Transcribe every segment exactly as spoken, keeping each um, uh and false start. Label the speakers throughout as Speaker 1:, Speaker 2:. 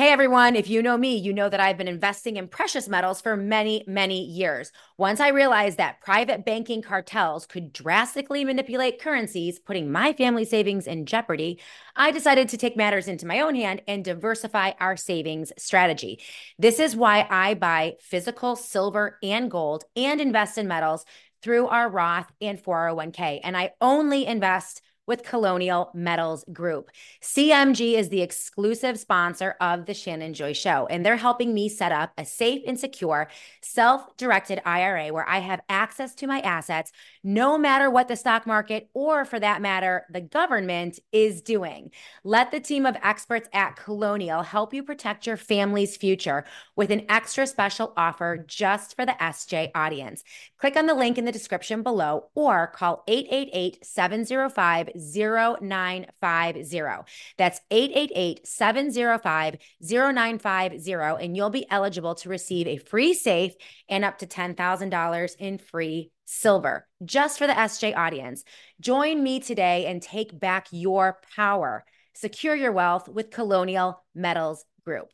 Speaker 1: Hey everyone, if you know me, you know that I've been investing in precious metals for many, many years. Once I realized that private banking cartels could drastically manipulate currencies, putting my family savings in jeopardy, I decided to take matters into my own hand and diversify our savings strategy. This is why I buy physical silver and gold and invest in metals through our Roth and four oh one k. And I only invest with Colonial Metals Group. C M G is the exclusive sponsor of the Shannon Joy Show, and they're helping me set up a safe and secure self-directed I R A where I have access to my assets no matter what the stock market or, for that matter, the government is doing. Let the team of experts at Colonial help you protect your family's future with an extra special offer just for the S J audience. Click on the link in the description below or call eight eight eight, seven oh five, oh nine five oh. That's eight eight eight, seven oh five, oh nine five oh, and you'll be eligible to receive a free safe and up to ten thousand dollars in free silver just for the S J audience. Join me today and take back your power. Secure your wealth with Colonial Metals Group.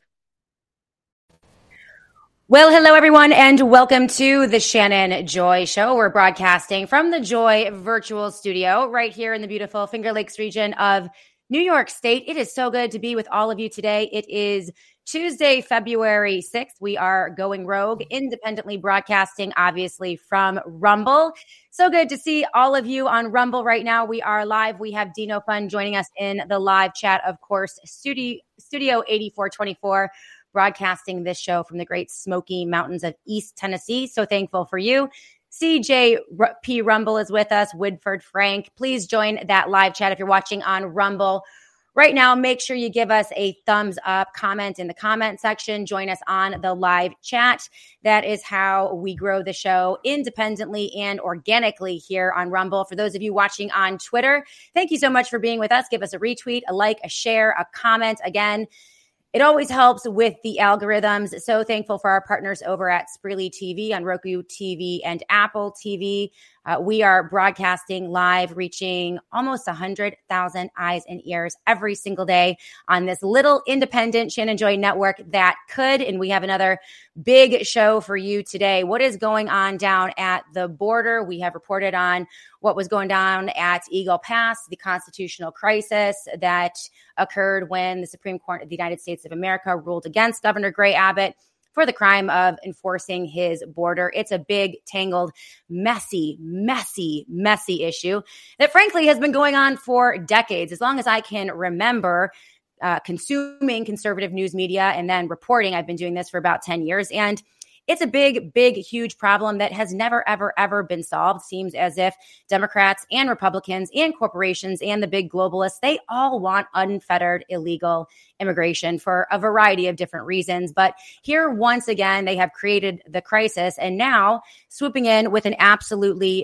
Speaker 1: Well, hello, everyone, and welcome to the Shannon Joy Show. We're broadcasting from the Joy Virtual Studio right here in the beautiful Finger Lakes region of New York State. It is so good to be with all of you today. It is Tuesday, February sixth. We are going rogue, independently broadcasting, obviously, from Rumble. So good to see all of you on Rumble right now. We are live. We have Dino Fun joining us in the live chat, of course, Studio, Studio eighty-four twenty-four. Broadcasting this show from the great Smoky Mountains of East Tennessee. So thankful for you. C J P Rumble is with us. Woodford Frank. Please join that live chat if you're watching on Rumble. Right now, make sure you give us a thumbs up, comment in the comment section, join us on the live chat. That is how we grow the show independently and organically here on Rumble. For those of you watching on Twitter, thank you so much for being with us. Give us a retweet, a like, a share, a comment. Again, it always helps with the algorithms. So thankful for our partners over at Spreely T V on Roku T V and Apple T V. Uh, we are broadcasting live, reaching almost one hundred thousand eyes and ears every single day on this little independent Shannon Joy network that could. And we have another big show for you today. What is going on down at the border? We have reported on what was going down at Eagle Pass, the constitutional crisis that occurred when the Supreme Court of the United States of America ruled against Governor Gray Abbott for the crime of enforcing his border. It's a big, tangled, messy, messy, messy issue that frankly has been going on for decades. As long as I can remember uh, consuming conservative news media and then reporting, I've been doing this for about ten years. And it's a big, big, huge problem that has never, ever, ever been solved. Seems as if Democrats and Republicans and corporations and the big globalists, they all want unfettered illegal immigration for a variety of different reasons. But here, once again, they have created the crisis and now swooping in with an absolutely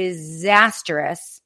Speaker 1: disastrous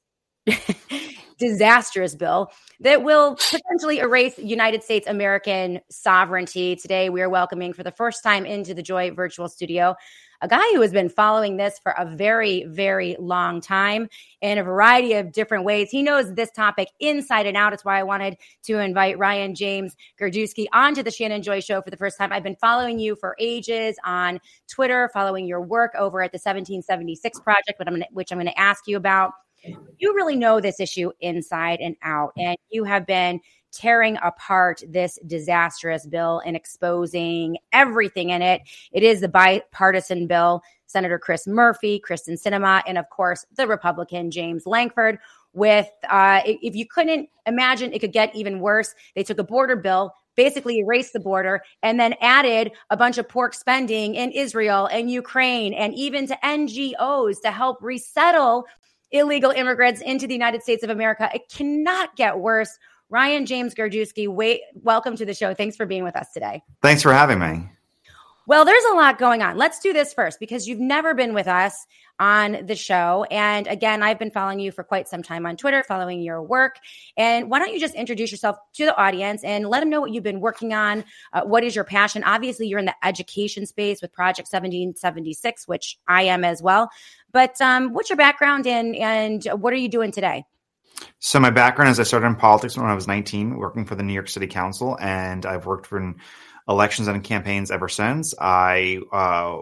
Speaker 1: disastrous bill that will potentially erase United States American sovereignty. Today, we are welcoming for the first time into the Joy Virtual Studio a guy who has been following this for a very, very long time in a variety of different ways. He knows this topic inside and out. It's why I wanted to invite Ryan James Girdusky onto the Shannon Joy Show for the first time. I've been following you for ages on Twitter, following your work over at the seventeen seventy-six Project, which I'm gonna, which I'm going to ask you about. You really know this issue inside and out, and you have been tearing apart this disastrous bill and exposing everything in it. It is the bipartisan bill. Senator Chris Murphy, Kristen Sinema, and of course, the Republican James Lankford. With, uh, if you couldn't imagine it could get even worse, they took a border bill, basically erased the border, and then added a bunch of pork spending in Israel and Ukraine and even to N G Os to help resettle illegal immigrants into the United States of America. It cannot get worse. Ryan James Girdusky, wait, welcome to the show. Thanks for being with us today.
Speaker 2: Thanks for having me.
Speaker 1: Well, there's a lot going on. Let's do this first because you've never been with us on the show. And again, I've been following you for quite some time on Twitter, following your work. And why don't you just introduce yourself to the audience and let them know what you've been working on? Uh, what is your passion? Obviously, you're in the education space with Project seventeen seventy-six, which I am as well. But um, what's your background in and what are you doing today?
Speaker 2: So my background is I started in politics when I was nineteen, working for the New York City Council, and I've worked for in elections and campaigns ever since. I uh,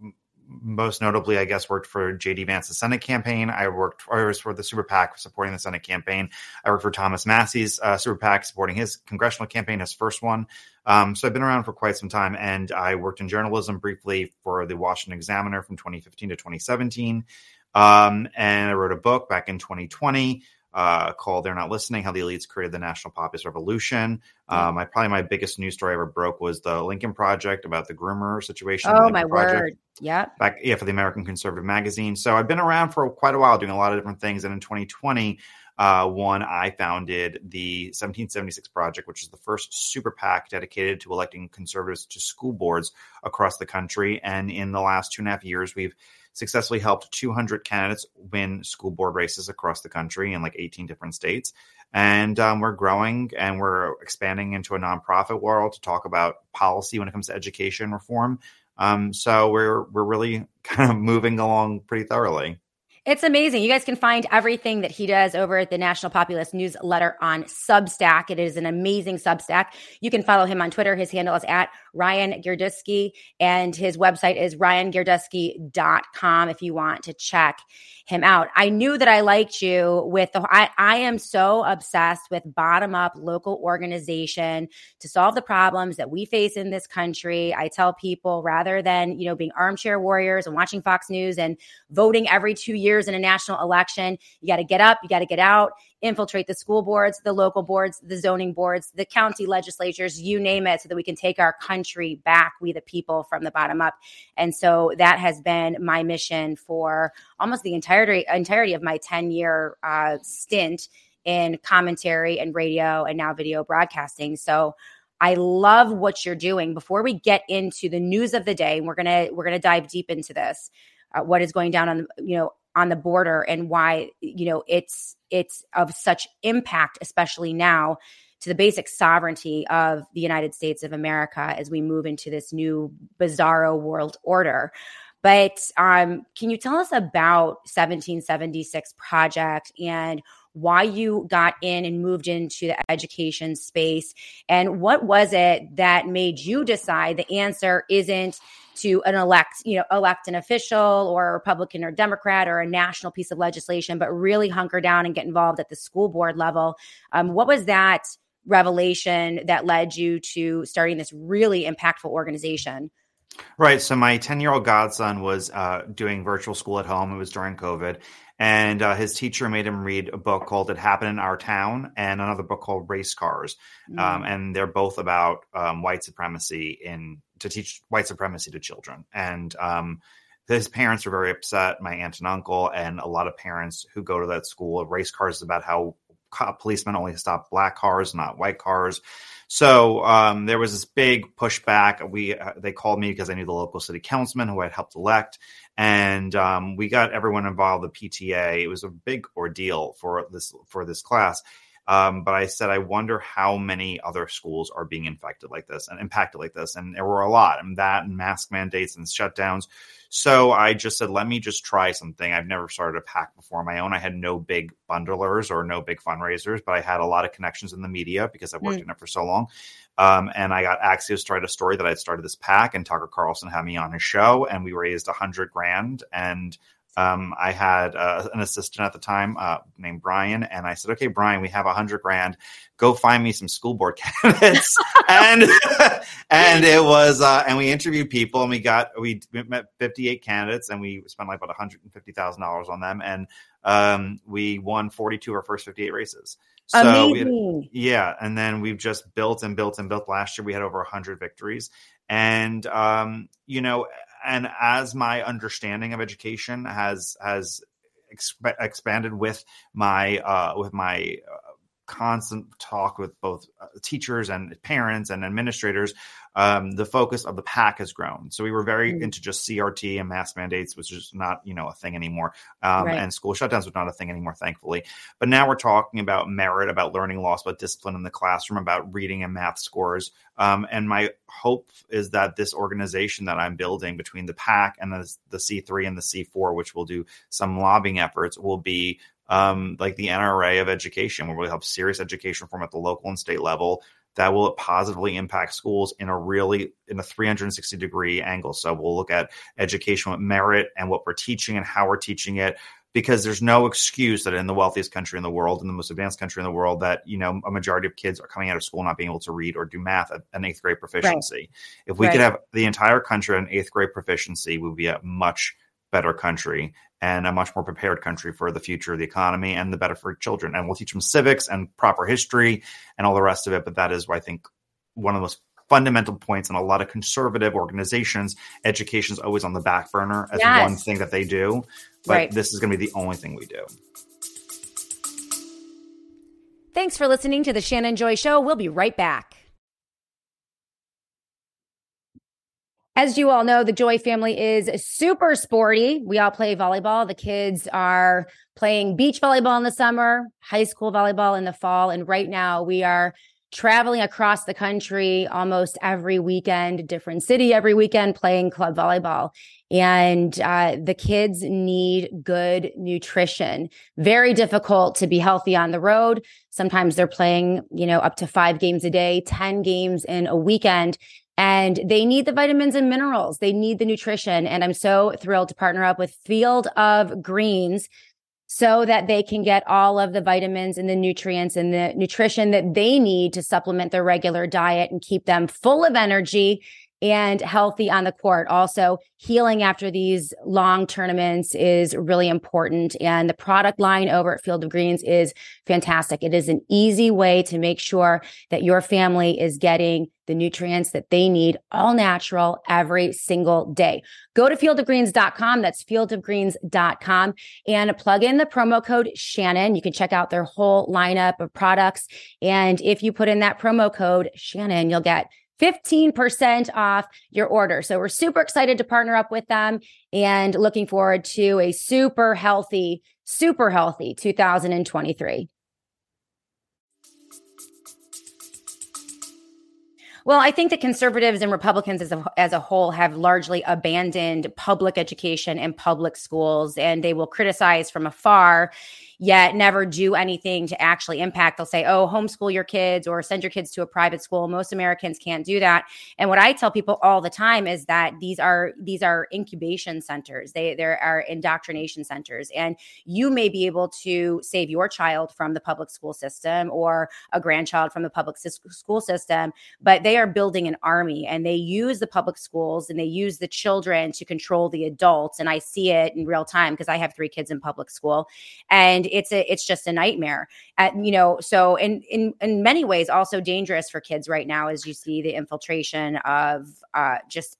Speaker 2: most notably, I guess, worked for J D Vance's Senate campaign. I worked I was for the Super PAC supporting the Senate campaign. I worked for Thomas Massie's uh, Super PAC supporting his congressional campaign, his first one. Um, so I've been around for quite some time, and I worked in journalism briefly for the Washington Examiner from twenty fifteen to twenty seventeen. Um, and I wrote a book back in twenty twenty uh, called They're Not Listening, How the Elites Created the National Populist Revolution. Um, I probably my biggest news story I ever broke was the Lincoln Project about the groomer situation.
Speaker 1: Oh,
Speaker 2: the
Speaker 1: my
Speaker 2: Project.
Speaker 1: word. Yeah.
Speaker 2: Back, yeah, for the American Conservative Magazine. So I've been around for quite a while doing a lot of different things. And in twenty twenty, uh, one, I founded the seventeen seventy-six Project, which is the first super PAC dedicated to electing conservatives to school boards across the country. And in the last two and a half years, we've successfully helped two hundred candidates win school board races across the country in like eighteen different states. And um, we're growing and we're expanding into a nonprofit world to talk about policy when it comes to education reform. Um, so we're we're really kind of moving along pretty thoroughly.
Speaker 1: It's amazing. You guys can find everything that he does over at the National Populist newsletter on Substack. It is an amazing Substack. You can follow him on Twitter. His handle is at Ryan Girdusky, and his website is ryan girdusky dot com if you want to check him out. I knew that I liked you with the, I, I am so obsessed with bottom up local organization to solve the problems that we face in this country. I tell people rather than, you know, being armchair warriors and watching Fox News and voting every two years in a national election, you got to get up, you got to get out, infiltrate the school boards, the local boards, the zoning boards, the county legislatures, you name it, so that we can take our country back, we the people, from the bottom up. And so that has been my mission for almost the entirety, entirety of my ten-year uh, stint in commentary and radio and now video broadcasting. So I love what you're doing. Before we get into the news of the day, we're gonna we're gonna dive deep into this. Uh, what is going down on you know on the border and why you know it's it's of such impact, especially now, to the basic sovereignty of the United States of America as we move into this new bizarro world order. But um, can you tell us about seventeen seventy-six Project and why you got in and moved into the education space? And what was it that made you decide the answer isn't to an elect, you know, elect an official or a Republican or Democrat or a national piece of legislation, but really hunker down and get involved at the school board level? Um, what was that revelation that led you to starting this really impactful organization?
Speaker 2: Right. So my ten-year-old godson was uh, doing virtual school at home. It was during COVID. And uh, his teacher made him read a book called It Happened in Our Town and another book called Race Cars. Mm. Um, and they're both about um, white supremacy in to teach white supremacy to children. And um, his parents were very upset, my aunt and uncle, and a lot of parents who go to that school. Race Cars is about how policemen only stop black cars, not white cars. So um, there was this big pushback. We uh, they called me because I knew the local city councilman who I had helped elect, and um, we got everyone involved. The P T A. It was a big ordeal for this for this class. Um, but I said, I wonder how many other schools are being infected like this and impacted like this. And there were a lot, and that and mask mandates and shutdowns. So I just said, let me just try something. I've never started a PAC before on my own. I had no big bundlers or no big fundraisers, but I had a lot of connections in the media because I've worked mm. in it for so long. Um, and I got Axios to write a story that I'd started this PAC, and Tucker Carlson had me on his show, and we raised a hundred grand. And Um, I had uh, an assistant at the time uh, named Brian, and I said, okay, Brian, we have a hundred grand. Go find me some school board candidates. and and it was, uh, and we interviewed people, and we got, we met fifty-eight candidates, and we spent like about one hundred fifty thousand dollars on them. And um, we won forty-two of our first fifty-eight races. So
Speaker 1: Amazing.
Speaker 2: We had, yeah. And then we've just built and built and built. Last year, we had over one hundred victories. And, um, you know, and as my understanding of education has has exp- expanded with my uh, with my uh, constant talk with both uh, teachers and parents and administrators, um, the focus of the PAC has grown. So we were very mm. into just C R T and mask mandates, which is not, you know, a thing anymore. Um, right. And school shutdowns was not a thing anymore, thankfully. But now we're talking about merit, about learning loss, about discipline in the classroom, about reading and math scores. Um, and my hope is that this organization that I'm building between the PAC and the, the C three and the C four, which will do some lobbying efforts, will be um, like the N R A of education, where we'll have serious education reform at the local and state level that will positively impact schools in a really in a three hundred sixty degree angle. So we'll look at education with merit and what we're teaching and how we're teaching it, because there's no excuse that in the wealthiest country in the world, in the most advanced country in the world, that, you know, a majority of kids are coming out of school not being able to read or do math at an eighth grade proficiency. Right. If we right. could have the entire country at an eighth grade proficiency, we would be a much better country and a much more prepared country for the future of the economy and the better for children. And we'll teach them civics and proper history and all the rest of it. But that is, I think, one of the most fundamental points in a lot of conservative organizations. Education is always on the back burner as yes. one thing that they do. But right. this is going to be the only thing we do.
Speaker 1: Thanks for listening to the Shannon Joy Show. We'll be right back. As you all know, the Joy family is super sporty. We all play volleyball. The kids are playing beach volleyball in the summer, high school volleyball in the fall. And right now we are traveling across the country almost every weekend, different city every weekend, playing club volleyball. And uh, the kids need good nutrition. Very difficult to be healthy on the road. Sometimes they're playing, you know, up to five games a day, ten games in a weekend. And they need the vitamins and minerals. They need the nutrition. And I'm so thrilled to partner up with Field of Greens so that they can get all of the vitamins and the nutrients and the nutrition that they need to supplement their regular diet and keep them full of energy and healthy on the court. Also, healing after these long tournaments is really important. And the product line over at Field of Greens is fantastic. It is an easy way to make sure that your family is getting the nutrients that they need, all natural, every single day. Go to field of greens dot com. That's field of greens dot com and plug in the promo code Shannon. You can check out their whole lineup of products. And if you put in that promo code Shannon, you'll get fifteen percent off your order. So we're super excited to partner up with them and looking forward to a super healthy, super healthy two thousand twenty-three. Well, I think that conservatives and Republicans as a, as a whole have largely abandoned public education and public schools, and they will criticize from afar, yet never do anything to actually impact. They'll say, oh, homeschool your kids or send your kids to a private school. Most Americans can't do that. And what I tell people all the time is that these are these are incubation centers. They there are indoctrination centers. And you may be able to save your child from the public school system or a grandchild from the public school system, but they are building an army, and they use the public schools and they use the children to control the adults. And I see it in real time because I have three kids in public school. And it's a, it's just a nightmare. At, you know, so in, in, in many ways also dangerous for kids right now, as you see the infiltration of uh, just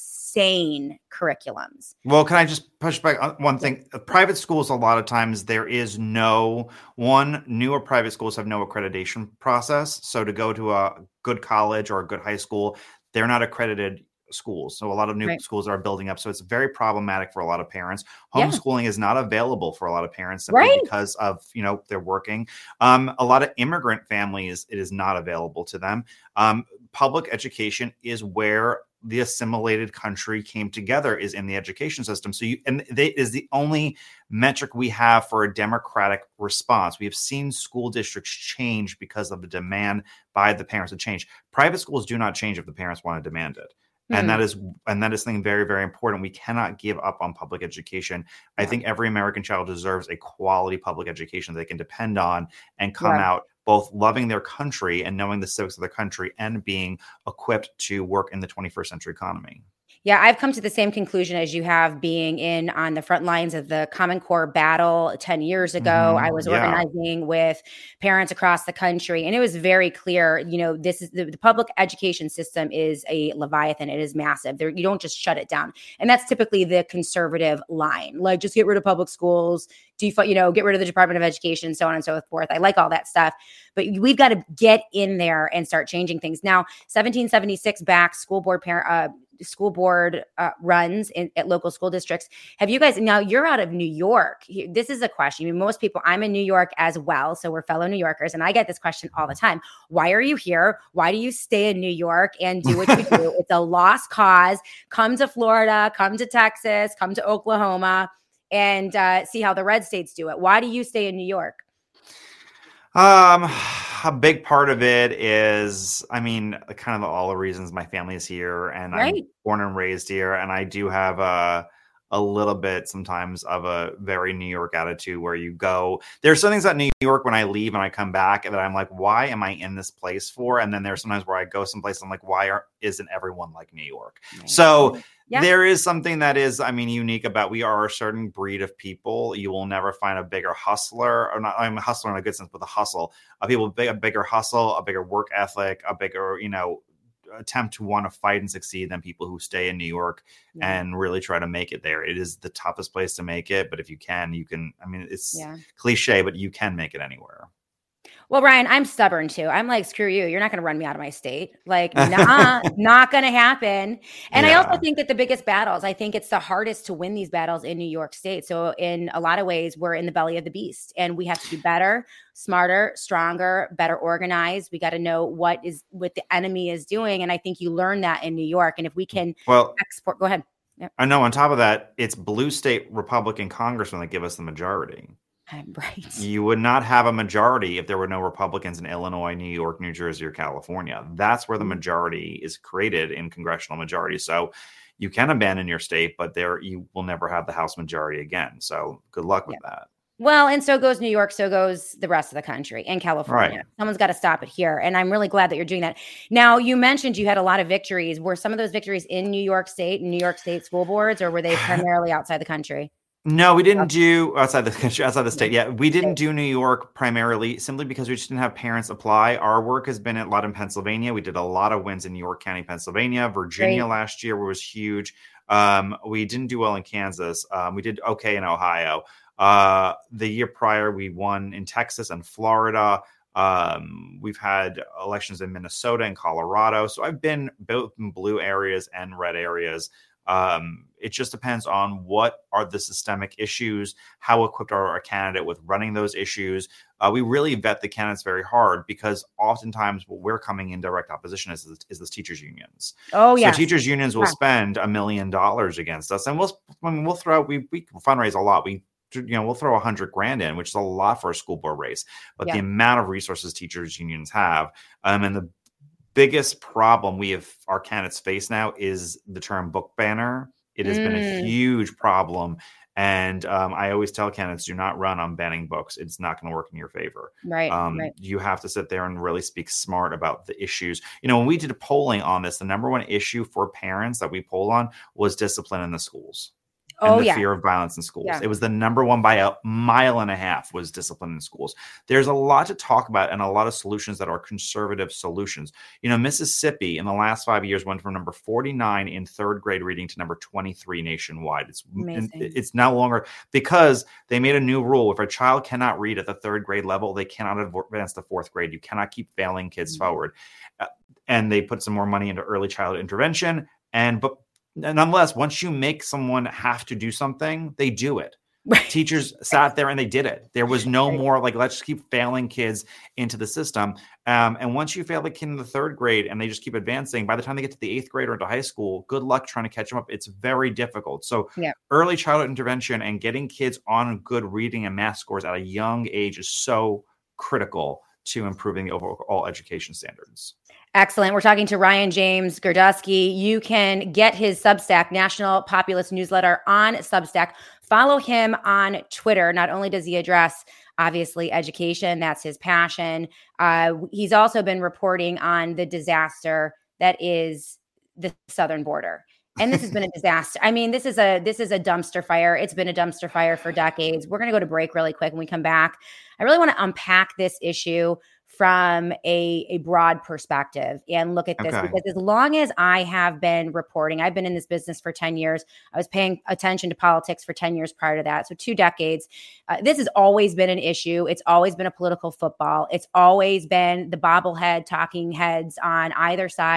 Speaker 1: insane curriculums.
Speaker 2: Well, can I just push back on one thing? Private schools, a lot of times there is no one, newer private schools have no accreditation process. So to go to a good college or a good high school, they're not accredited schools. So a lot of new right. schools are building up. So it's very problematic for a lot of parents. Homeschooling yeah. is not available for a lot of parents simply right. because of, you know, they're working. Um, a lot of immigrant families, it is not available to them. Um, public education is where the assimilated country came together, is in the education system. So you, and they is the only metric we have for a democratic response. We have seen school districts change because of the demand by the parents to change. Private schools do not change if the parents want to demand it. And mm. that is and that is something very, very important. We cannot give up on public education. Yeah. I think every American child deserves a quality public education they can depend on and come yeah. out both loving their country and knowing the civics of their country and being equipped to work in the twenty-first century economy.
Speaker 1: Yeah, I've come to the same conclusion as you have, being in on the front lines of the Common Core battle ten years ago. Mm-hmm. I was yeah. organizing with parents across the country, and it was very clear, you know, this is the, the public education system is a Leviathan. It is massive. There, you don't just shut it down. And that's typically the conservative line, like just get rid of public schools, default, you know, get rid of the Department of Education, so on and so forth. I like all that stuff, but we've got to get in there and start changing things. Now, seventeen seventy-six back school board parent, uh, school board uh, runs in, at local school districts. Have you guys, now you're out of New York. This is a question. I mean, most people, I'm in New York as well. So we're fellow New Yorkers. And I get this question all the time. Why are you here? Why do you stay in New York and do what you do? It's a lost cause. Come to Florida, come to Texas, come to Oklahoma. and uh, see how the red states do it. Why do you stay in New York?
Speaker 2: Um, a big part of it is, I mean, kind of all the reasons my family is here, and right. I'm born and raised here, and I do have a a little bit sometimes of a very New York attitude where you go. There's some things about New York when I leave and I come back that I'm like, why am I in this place for? And then there's sometimes where I go someplace I'm like, why are, isn't everyone like New York? Right. So yeah. There is something that is, I mean, unique about we are a certain breed of people. You will never find a bigger hustler, or not. I'm a hustler in a good sense, but the hustle of people, a bigger hustle, a bigger work ethic, a bigger, you know, attempt to want to fight and succeed than people who stay in New York yeah. and really try to make it there. It is the toughest place to make it, but if you can, you can. I mean, it's yeah. cliche, but you can make it anywhere.
Speaker 1: Well, Ryan, I'm stubborn too. I'm like, screw you. You're not going to run me out of my state. Like, nah, not going to happen. And yeah. I also think that the biggest battles, I think it's the hardest to win these battles in New York State. So in a lot of ways, we're in the belly of the beast, and we have to do better, smarter, stronger, better organized. We got to know what is what the enemy is doing. And I think you learn that in New York. And if we can
Speaker 2: well,
Speaker 1: export, go ahead.
Speaker 2: Yep. I know on top of that, it's blue state Republican congressmen that give us the majority.
Speaker 1: Right.
Speaker 2: You would not have a majority if there were no Republicans in Illinois, New York, New Jersey, or California. That's where the majority is created in congressional majority. So you can abandon your state, but there you will never have the House majority again. So good luck with yeah. that.
Speaker 1: Well, and so goes New York, so goes the rest of the country and California. Right. Someone's got to stop it here. And I'm really glad that you're doing that. Now, you mentioned you had a lot of victories. Were some of those victories in New York State and New York State school boards, or were they primarily outside the country?
Speaker 2: No, we didn't do outside the country, outside the state. Yeah, we didn't do New York primarily simply because we just didn't have parents apply. Our work has been a lot in Pennsylvania. We did a lot of wins in New York County, Pennsylvania. Virginia Great. Last year was huge. Um, we didn't do well in Kansas. Um, we did okay in Ohio. Uh, the year prior, we won in Texas and Florida. Um, we've had elections in Minnesota and Colorado. So I've been both in blue areas and red areas. Um, it just depends on what are the systemic issues, how equipped are a candidate with running those issues. Uh, we really vet the candidates very hard because oftentimes what we're coming in direct opposition is, is the teachers unions.
Speaker 1: Oh, yeah.
Speaker 2: So teachers unions will yeah. spend a million dollars against us, and we'll I mean, we'll throw we we fundraise a lot. We you know we'll throw a hundred grand in, which is a lot for a school board race. But yeah. the amount of resources teachers unions have, um, and the biggest problem we have our candidates face now is the term book banner. It has mm. been a huge problem. And um, I always tell candidates, do not run on banning books. It's not going to work in your favor.
Speaker 1: Right,
Speaker 2: um,
Speaker 1: right.
Speaker 2: You have to sit there and really speak smart about the issues. You know, when we did polling on this, the number one issue for parents that we polled on was discipline in the schools. And
Speaker 1: oh,
Speaker 2: the
Speaker 1: yeah.
Speaker 2: fear of violence in schools.
Speaker 1: Yeah.
Speaker 2: It was the number one by a mile and a half was discipline in schools. There's a lot to talk about and a lot of solutions that are conservative solutions. You know, Mississippi in the last five years went from number forty-nine in third grade reading to number twenty-three nationwide. It's Amazing. It's no longer because they made a new rule. If a child cannot read at the third grade level, they cannot advance to fourth grade. You cannot keep failing kids mm-hmm. forward. Uh, and they put some more money into early childhood intervention. And but nonetheless, once you make someone have to do something, they do it. Right. Teachers sat there and they did it. There was no right. more like, let's just keep failing kids into the system. Um, and once you fail a kid in the third grade and they just keep advancing, by the time they get to the eighth grade or into high school, good luck trying to catch them up. It's very difficult. So yeah. early childhood intervention and getting kids on good reading and math scores at a young age is so critical to improving the overall education standards.
Speaker 1: Excellent. We're talking to Ryan James Girdusky. You can get his Substack, National Populist Newsletter, on Substack. Follow him on Twitter. Not only does he address, obviously, education, that's his passion. Uh, he's also been reporting on the disaster that is the southern border. And this has been a disaster. I mean, this is a this is a dumpster fire. It's been a dumpster fire for decades. We're going to go to break really quick. When we come back, I really want to unpack this issue from a, a broad perspective and look at this okay. because as long as I have been reporting, I've been in this business for ten years. I was paying attention to politics for ten years prior to that. So two decades. Uh, this has always been an issue. It's always been a political football. It's always been the bobblehead talking heads on either side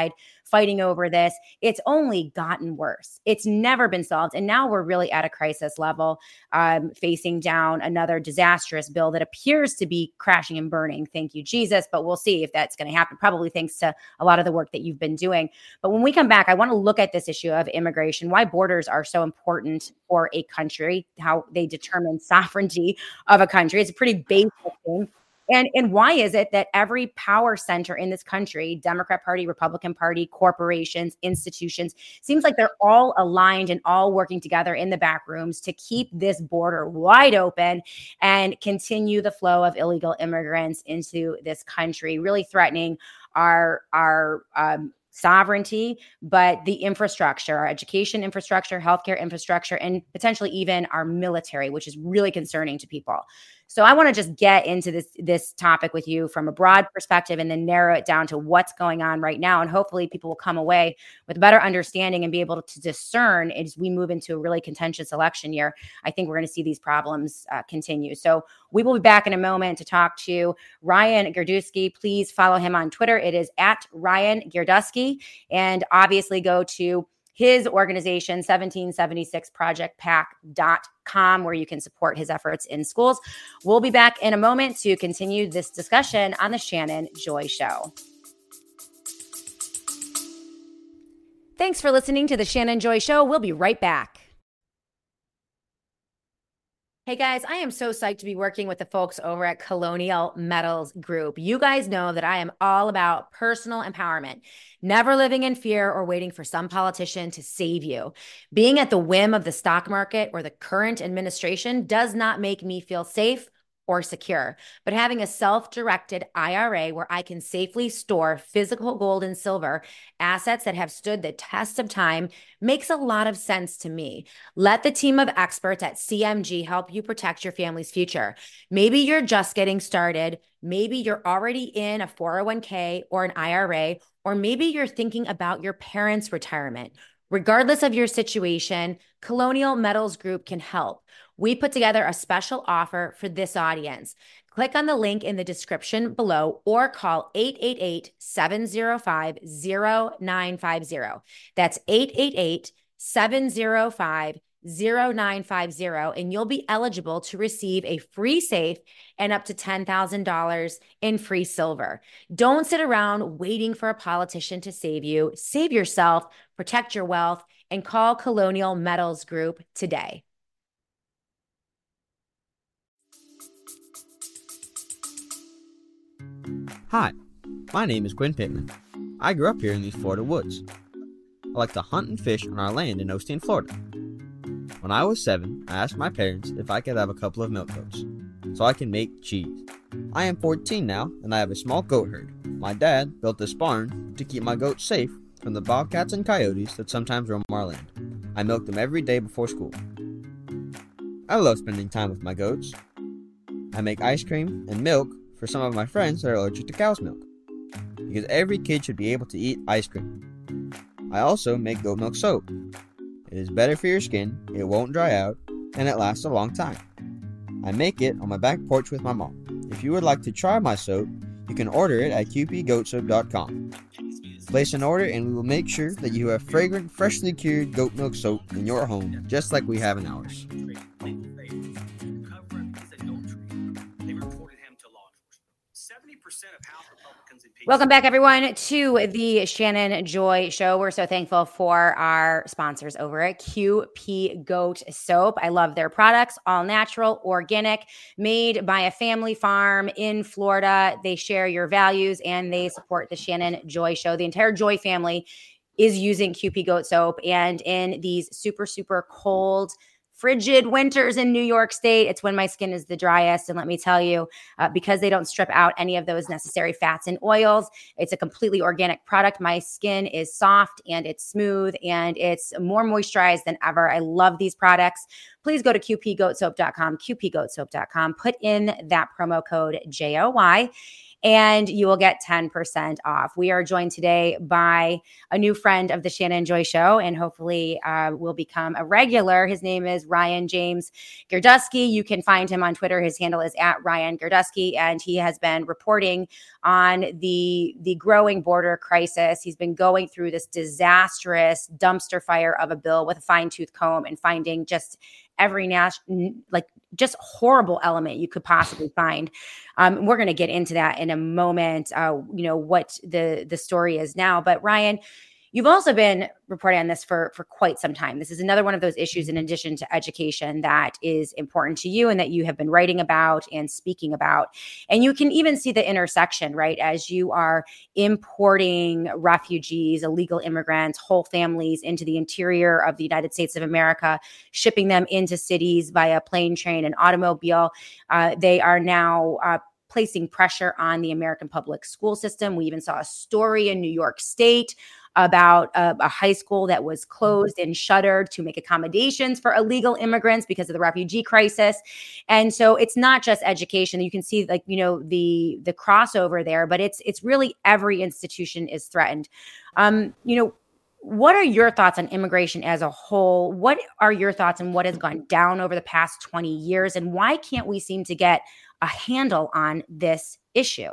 Speaker 1: fighting over this. It's only gotten worse. It's never been solved. And now we're really at a crisis level, um, facing down another disastrous bill that appears to be crashing and burning. Thank you, Jesus. But we'll see if that's going to happen, probably thanks to a lot of the work that you've been doing. But when we come back, I want to look at this issue of immigration, why borders are so important for a country, how they determine sovereignty of a country. It's a pretty basic thing. And, and why is it that every power center in this country, Democrat Party, Republican Party, corporations, institutions, seems like they're all aligned and all working together in the back rooms to keep this border wide open and continue the flow of illegal immigrants into this country, really threatening our, our um, sovereignty, but the infrastructure, our education infrastructure, healthcare infrastructure, and potentially even our military, which is really concerning to people. So I want to just get into this, this topic with you from a broad perspective and then narrow it down to what's going on right now. And hopefully people will come away with a better understanding and be able to discern as we move into a really contentious election year. I think we're going to see these problems uh, continue. So we will be back in a moment to talk to Ryan Girdusky. Please follow him on Twitter. It is at Ryan Girdusky. And obviously go to his organization, seventeen seventy-six project pac dot com, where you can support his efforts in schools. We'll be back in a moment to continue this discussion on the Shannon Joy Show. Thanks for listening to the Shannon Joy Show. We'll be right back. Hey guys, I am so psyched to be working with the folks over at Colonial Metals Group. You guys know that I am all about personal empowerment, never living in fear or waiting for some politician to save you. Being at the whim of the stock market or the current administration does not make me feel safe or secure, but having a self-directed I R A where I can safely store physical gold and silver, assets that have stood the test of time, makes a lot of sense to me. Let the team of experts at C M G help you protect your family's future. Maybe you're just getting started. Maybe you're already in a four oh one k or an I R A, or maybe you're thinking about your parents' retirement. Regardless of your situation, Colonial Metals Group can help. We put together a special offer for this audience. Click on the link in the description below or call eight eight eight, seven oh five, oh nine five oh. That's eight eight eight, seven oh five, oh nine five oh, and you'll be eligible to receive a free safe and up to ten thousand dollars in free silver. Don't sit around waiting for a politician to save you. Save yourself, protect your wealth, and call Colonial Metals Group today.
Speaker 3: Hi, my name is Quinn Pittman. I grew up here in these Florida woods. I like to hunt and fish on our land in Osteen, Florida. When I was seven, I asked my parents if I could have a couple of milk goats, so I can make cheese. I am fourteen now, and I have a small goat herd. My dad built this barn to keep my goats safe from the bobcats and coyotes that sometimes roam our land. I milk them every day before school. I love spending time with my goats. I make ice cream and milk for some of my friends that are allergic to cow's milk, because every kid should be able to eat ice cream. I also make goat milk soap. It is better for your skin, it won't dry out, and it lasts a long time. I make it on my back porch with my mom. If you would like to try my soap, you can order it at q p goat soap dot com. Place an order and we will make sure that you have fragrant, freshly cured goat milk soap in your home, just like we have in ours.
Speaker 1: Welcome back, everyone, to the Shannon Joy Show. We're so thankful for our sponsors over at Q P Goat Soap. I love their products, all natural, organic, made by a family farm in Florida. They share your values and they support the Shannon Joy Show. The entire Joy family is using Q P Goat Soap, and in these super, super cold, frigid winters in New York State, it's when my skin is the driest. And let me tell you, uh, because they don't strip out any of those necessary fats and oils, it's a completely organic product. My skin is soft and it's smooth and it's more moisturized than ever. I love these products. Please go to q p goat soap dot com, q p goat soap dot com, put in that promo code J O Y. and you will get ten percent off. We are joined today by a new friend of the Shannon Joy Show, and hopefully uh, will become a regular. His name is Ryan James Girdusky. You can find him on Twitter. His handle is at Ryan Girdusky, and he has been reporting on the, the growing border crisis. He's been going through this disastrous dumpster fire of a bill with a fine-tooth comb and finding just every national, like just horrible element you could possibly find. Um, we're going to get into that in a moment, uh, you know, what the, the story is now. But Ryan, you've also been reporting on this for, for quite some time. This is another one of those issues, in addition to education, that is important to you and that you have been writing about and speaking about. And you can even see the intersection, right? As you are importing refugees, illegal immigrants, whole families into the interior of the United States of America, shipping them into cities via plane, train, and automobile. Uh, they are now uh, placing pressure on the American public school system. We even saw a story in New York State about a, a high school that was closed and shuttered to make accommodations for illegal immigrants because of the refugee crisis. And so it's not just education. You can see, like, you know, the the crossover there, but it's it's really every institution is threatened. Um, you know, what are your thoughts on immigration as a whole? What are your thoughts on what has gone down over the past twenty years? And why can't we seem to get a handle on this issue?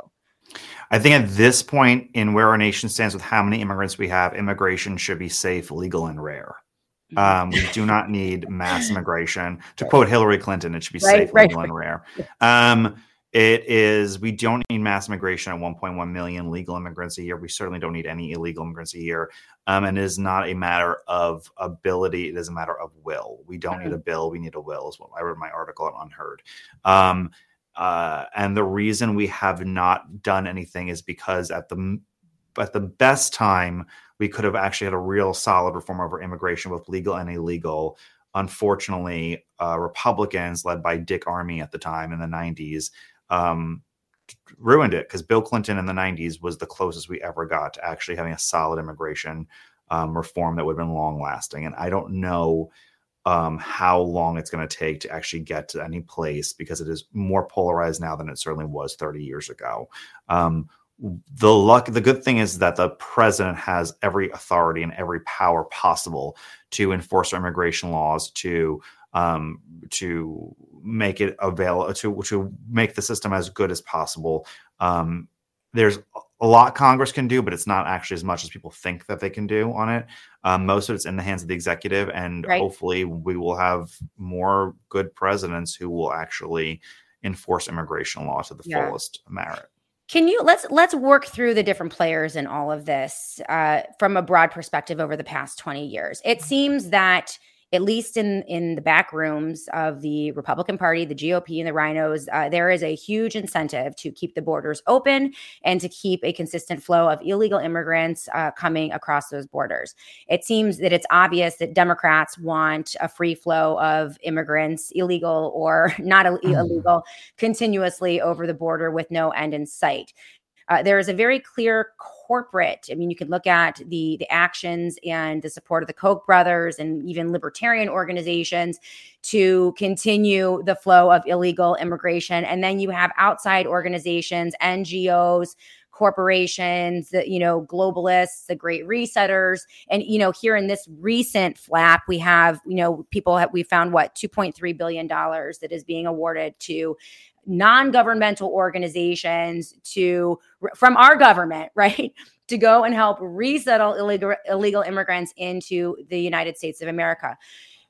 Speaker 2: I think at this point in where our nation stands with how many immigrants we have, immigration should be safe, legal, and rare. Um, we do not need mass immigration. To right. quote Hillary Clinton, it should be right, safe, right, legal, right. and rare. Um, it is, we don't need mass immigration at one point one million legal immigrants a year. We certainly don't need any illegal immigrants a year. Um, and it is not a matter of ability. It is a matter of will. We don't mm-hmm. need a bill. We need a will, is what I wrote in my article on Unheard. Um, Uh, and the reason we have not done anything is because at the at the best time, we could have actually had a real solid reform over immigration, both legal and illegal. Unfortunately, uh, Republicans, led by Dick Armey at the time in the nineties, um, ruined it, because Bill Clinton in the nineties was the closest we ever got to actually having a solid immigration um, reform that would have been long lasting. And I don't know Um, how long it's going to take to actually get to any place, because it is more polarized now than it certainly was thirty years ago. Um, the luck, the good thing is that the president has every authority and every power possible to enforce our immigration laws, to um, to make it available, to to make the system as good as possible. Um, there's a lot Congress can do, but it's not actually as much as people think that they can do on it. Um, most of it's in the hands of the executive, and right. hopefully we will have more good presidents who will actually enforce immigration law to the yeah. fullest merit.
Speaker 1: Can you let's let's work through the different players in all of this uh, from a broad perspective over the past twenty years? It seems that, at least in, in the back rooms of the Republican Party, the G O P, and the Rhinos, uh, there is a huge incentive to keep the borders open and to keep a consistent flow of illegal immigrants uh, coming across those borders. It seems that it's obvious that Democrats want a free flow of immigrants, illegal or not mm-hmm. illegal, continuously over the border with no end in sight. Uh, there is a very clear corporate, I mean, you can look at the, the actions and the support of the Koch brothers and even libertarian organizations to continue the flow of illegal immigration. And then you have outside organizations, N G Os, corporations, the, you know, globalists, the great resetters. And, you know, here in this recent flap, we have, you know, people have, we found what, two point three billion dollars that is being awarded to non-governmental organizations to from our government, right, to go and help resettle illegal illegal immigrants into the United States of America.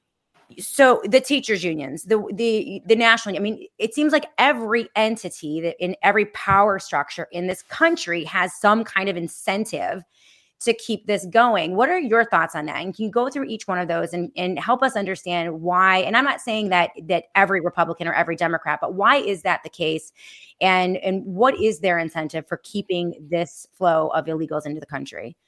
Speaker 1: So the teachers unions, the the the national, I mean, it seems like every entity that in every power structure in this country has some kind of incentive to keep this going. What are your thoughts on that? And can you go through each one of those and, and help us understand why? And I'm not saying that that every Republican or every Democrat, but why is that the case? And, and what is their incentive for keeping this flow of illegals into the country?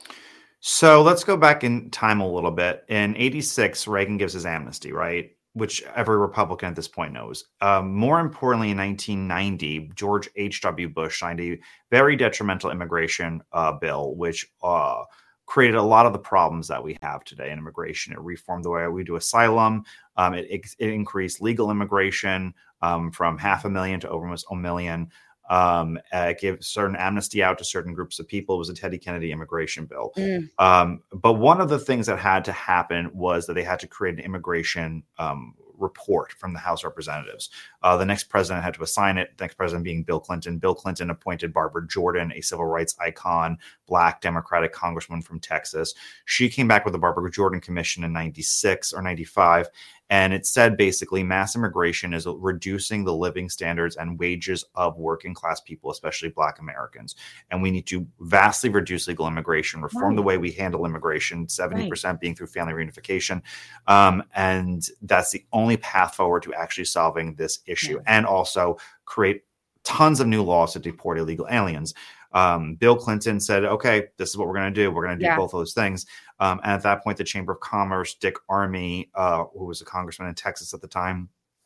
Speaker 2: So let's go back in time a little bit. In eighty-six, Reagan gives his amnesty, right? Which every Republican at this point knows. Um, more importantly, in nineteen ninety, George H W. Bush signed a very detrimental immigration uh, bill, which uh, created a lot of the problems that we have today in immigration. It reformed the way we do asylum. Um, it, it, it increased legal immigration um, from half a million to over almost a million. um, uh, give certain amnesty out to certain groups of people. It was a Teddy Kennedy immigration bill.
Speaker 1: Mm.
Speaker 2: Um, but one of the things that had to happen was that they had to create an immigration um, report from the House of Representatives. Uh, the next president had to assign it, the next president being Bill Clinton. Bill Clinton appointed Barbara Jordan, a civil rights icon, Black Democratic congresswoman from Texas. She came back with the Barbara Jordan Commission in ninety-six or ninety-five. And it said basically mass immigration is reducing the living standards and wages of working class people, especially Black Americans. And we need to vastly reduce legal immigration, reform
Speaker 1: Right.
Speaker 2: the way we handle immigration, seventy percent
Speaker 1: Right.
Speaker 2: being through family reunification. Um, and that's the only path forward to actually solving this issue.
Speaker 1: Yeah.
Speaker 2: And also create tons of new laws to deport illegal aliens. Um, Bill Clinton said, okay, this is what we're going to do. We're going to do
Speaker 1: Yeah.
Speaker 2: both of those things. Um, and at that point, the Chamber of Commerce, Dick Armey, uh, who was a congressman in Texas at the time,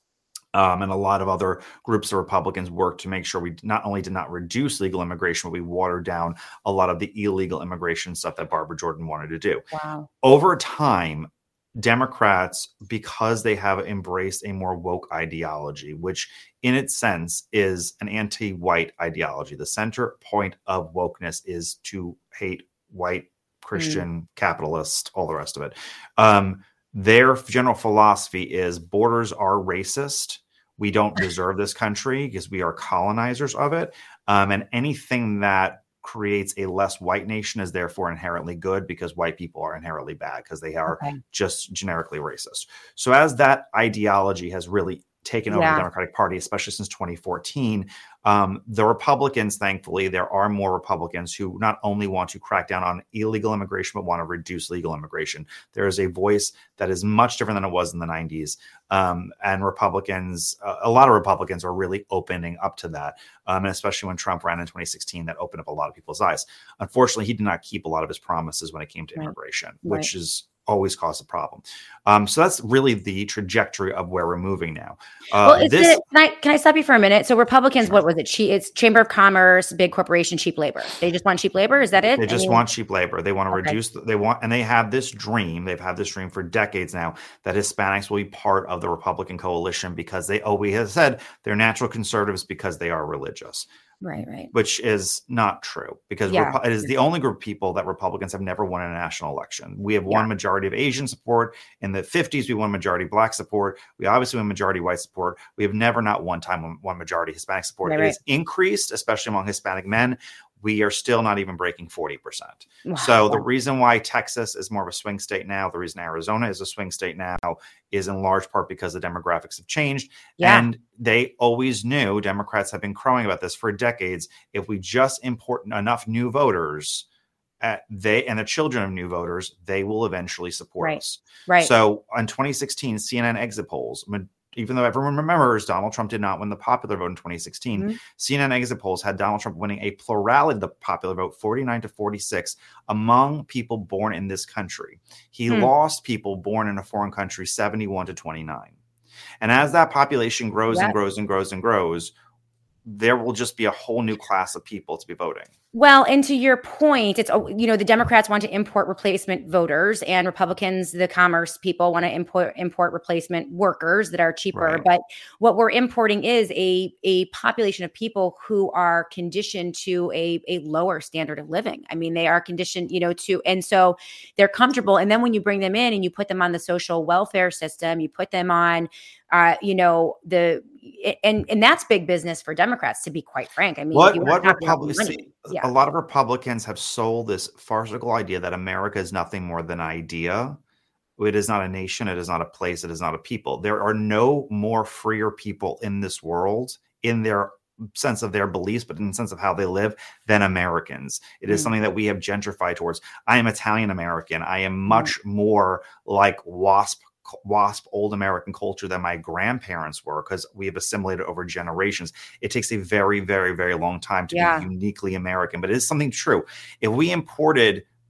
Speaker 2: um, and a lot of other groups of Republicans worked to make sure we not only did not reduce legal immigration, but we watered down a lot of the illegal immigration stuff that Barbara Jordan wanted to do.
Speaker 1: Wow.
Speaker 2: Over time, Democrats, because they have embraced a more woke ideology, which in its sense is an anti-white ideology. The center point of wokeness is to hate white, Christian, mm. capitalist, all the rest of it. Um, their general philosophy is borders are racist. We don't deserve this country because we are colonizers of it. Um, and anything that creates a less white nation is therefore inherently good because white people are inherently bad because they are okay. just generically racist. So as that ideology has really taken over yeah. the Democratic Party, especially since twenty fourteen, um, the Republicans, thankfully, there are more Republicans who not only want to crack down on illegal immigration, but want to reduce legal immigration. There is a voice that is much different than it was in the nineties. Um, and Republicans, uh, a lot of Republicans are really opening up to that. Um, and especially when Trump ran in twenty sixteen, that opened up a lot of people's eyes. Unfortunately, he did not keep a lot of his promises when it came to right. immigration, right. which is always caused a problem. Um, so that's really the trajectory of where we're moving now. Uh,
Speaker 1: well, is this, it, can, I, can I stop you for a minute? So Republicans, sure. what was it? Che- it's Chamber of Commerce, big corporation, cheap labor. They just want cheap labor. Is that it?
Speaker 2: They just I mean, want cheap labor. They want to
Speaker 1: okay.
Speaker 2: reduce, they want, and they have this dream. They've had this dream for decades now that Hispanics will be part of the Republican coalition because they always have said they're natural conservatives because they are religious.
Speaker 1: Right, right.
Speaker 2: Which is not true because
Speaker 1: yeah.
Speaker 2: Repu- it is the only group of people that Republicans have never won in a national election. We have won yeah. majority of Asian support. In the fifties, we won majority Black support. We obviously won majority white support. We have never not one time won majority Hispanic support.
Speaker 1: Right,
Speaker 2: it
Speaker 1: right.
Speaker 2: has increased, especially among Hispanic men. We are still not even breaking forty percent.
Speaker 1: Wow.
Speaker 2: So the reason why Texas is more of a swing state now, the reason Arizona is a swing state now is in large part because the demographics have changed.
Speaker 1: Yeah.
Speaker 2: And they always knew, Democrats have been crowing about this for decades, if we just import enough new voters, uh, they and the children of new voters, they will eventually support
Speaker 1: right.
Speaker 2: us.
Speaker 1: Right.
Speaker 2: So in twenty sixteen, C N N exit polls, even though everyone remembers Donald Trump did not win the popular vote in twenty sixteen, mm-hmm. C N N exit polls had Donald Trump winning a plurality of the popular vote, forty-nine to forty-six, among people born in this country. He mm. lost people born in a foreign country, seventy-one to twenty-nine. And as that population grows
Speaker 1: yeah.
Speaker 2: and grows and grows and grows, there will just be a whole new class of people to be voting.
Speaker 1: Well, and to your point, it's, you know, the Democrats want to import replacement voters and Republicans, the commerce people, want to import import replacement workers that are cheaper.
Speaker 2: Right.
Speaker 1: But what we're importing is a a population of people who are conditioned to a, a lower standard of living. I mean, they are conditioned, you know, to, and so they're comfortable. And then when you bring them in and you put them on the social welfare system, you put them on, uh, you know, the, and and that's big business for Democrats, to be quite frank. I mean,
Speaker 2: what,
Speaker 1: you
Speaker 2: what
Speaker 1: Republicans,
Speaker 2: yeah. a lot of Republicans have sold this farcical idea that America is nothing more than an idea. It is not a nation. It is not a place. It is not a people. There are no more freer people in this world in their sense of their beliefs, but in the sense of how they live, than Americans. It is mm. something that we have gentrified towards. I am Italian American. I am much mm. more like WASP WASP old American culture than my grandparents were, because we have assimilated over generations. It takes a very, very, very long time to yeah. be uniquely American, but it is something true. If we imported,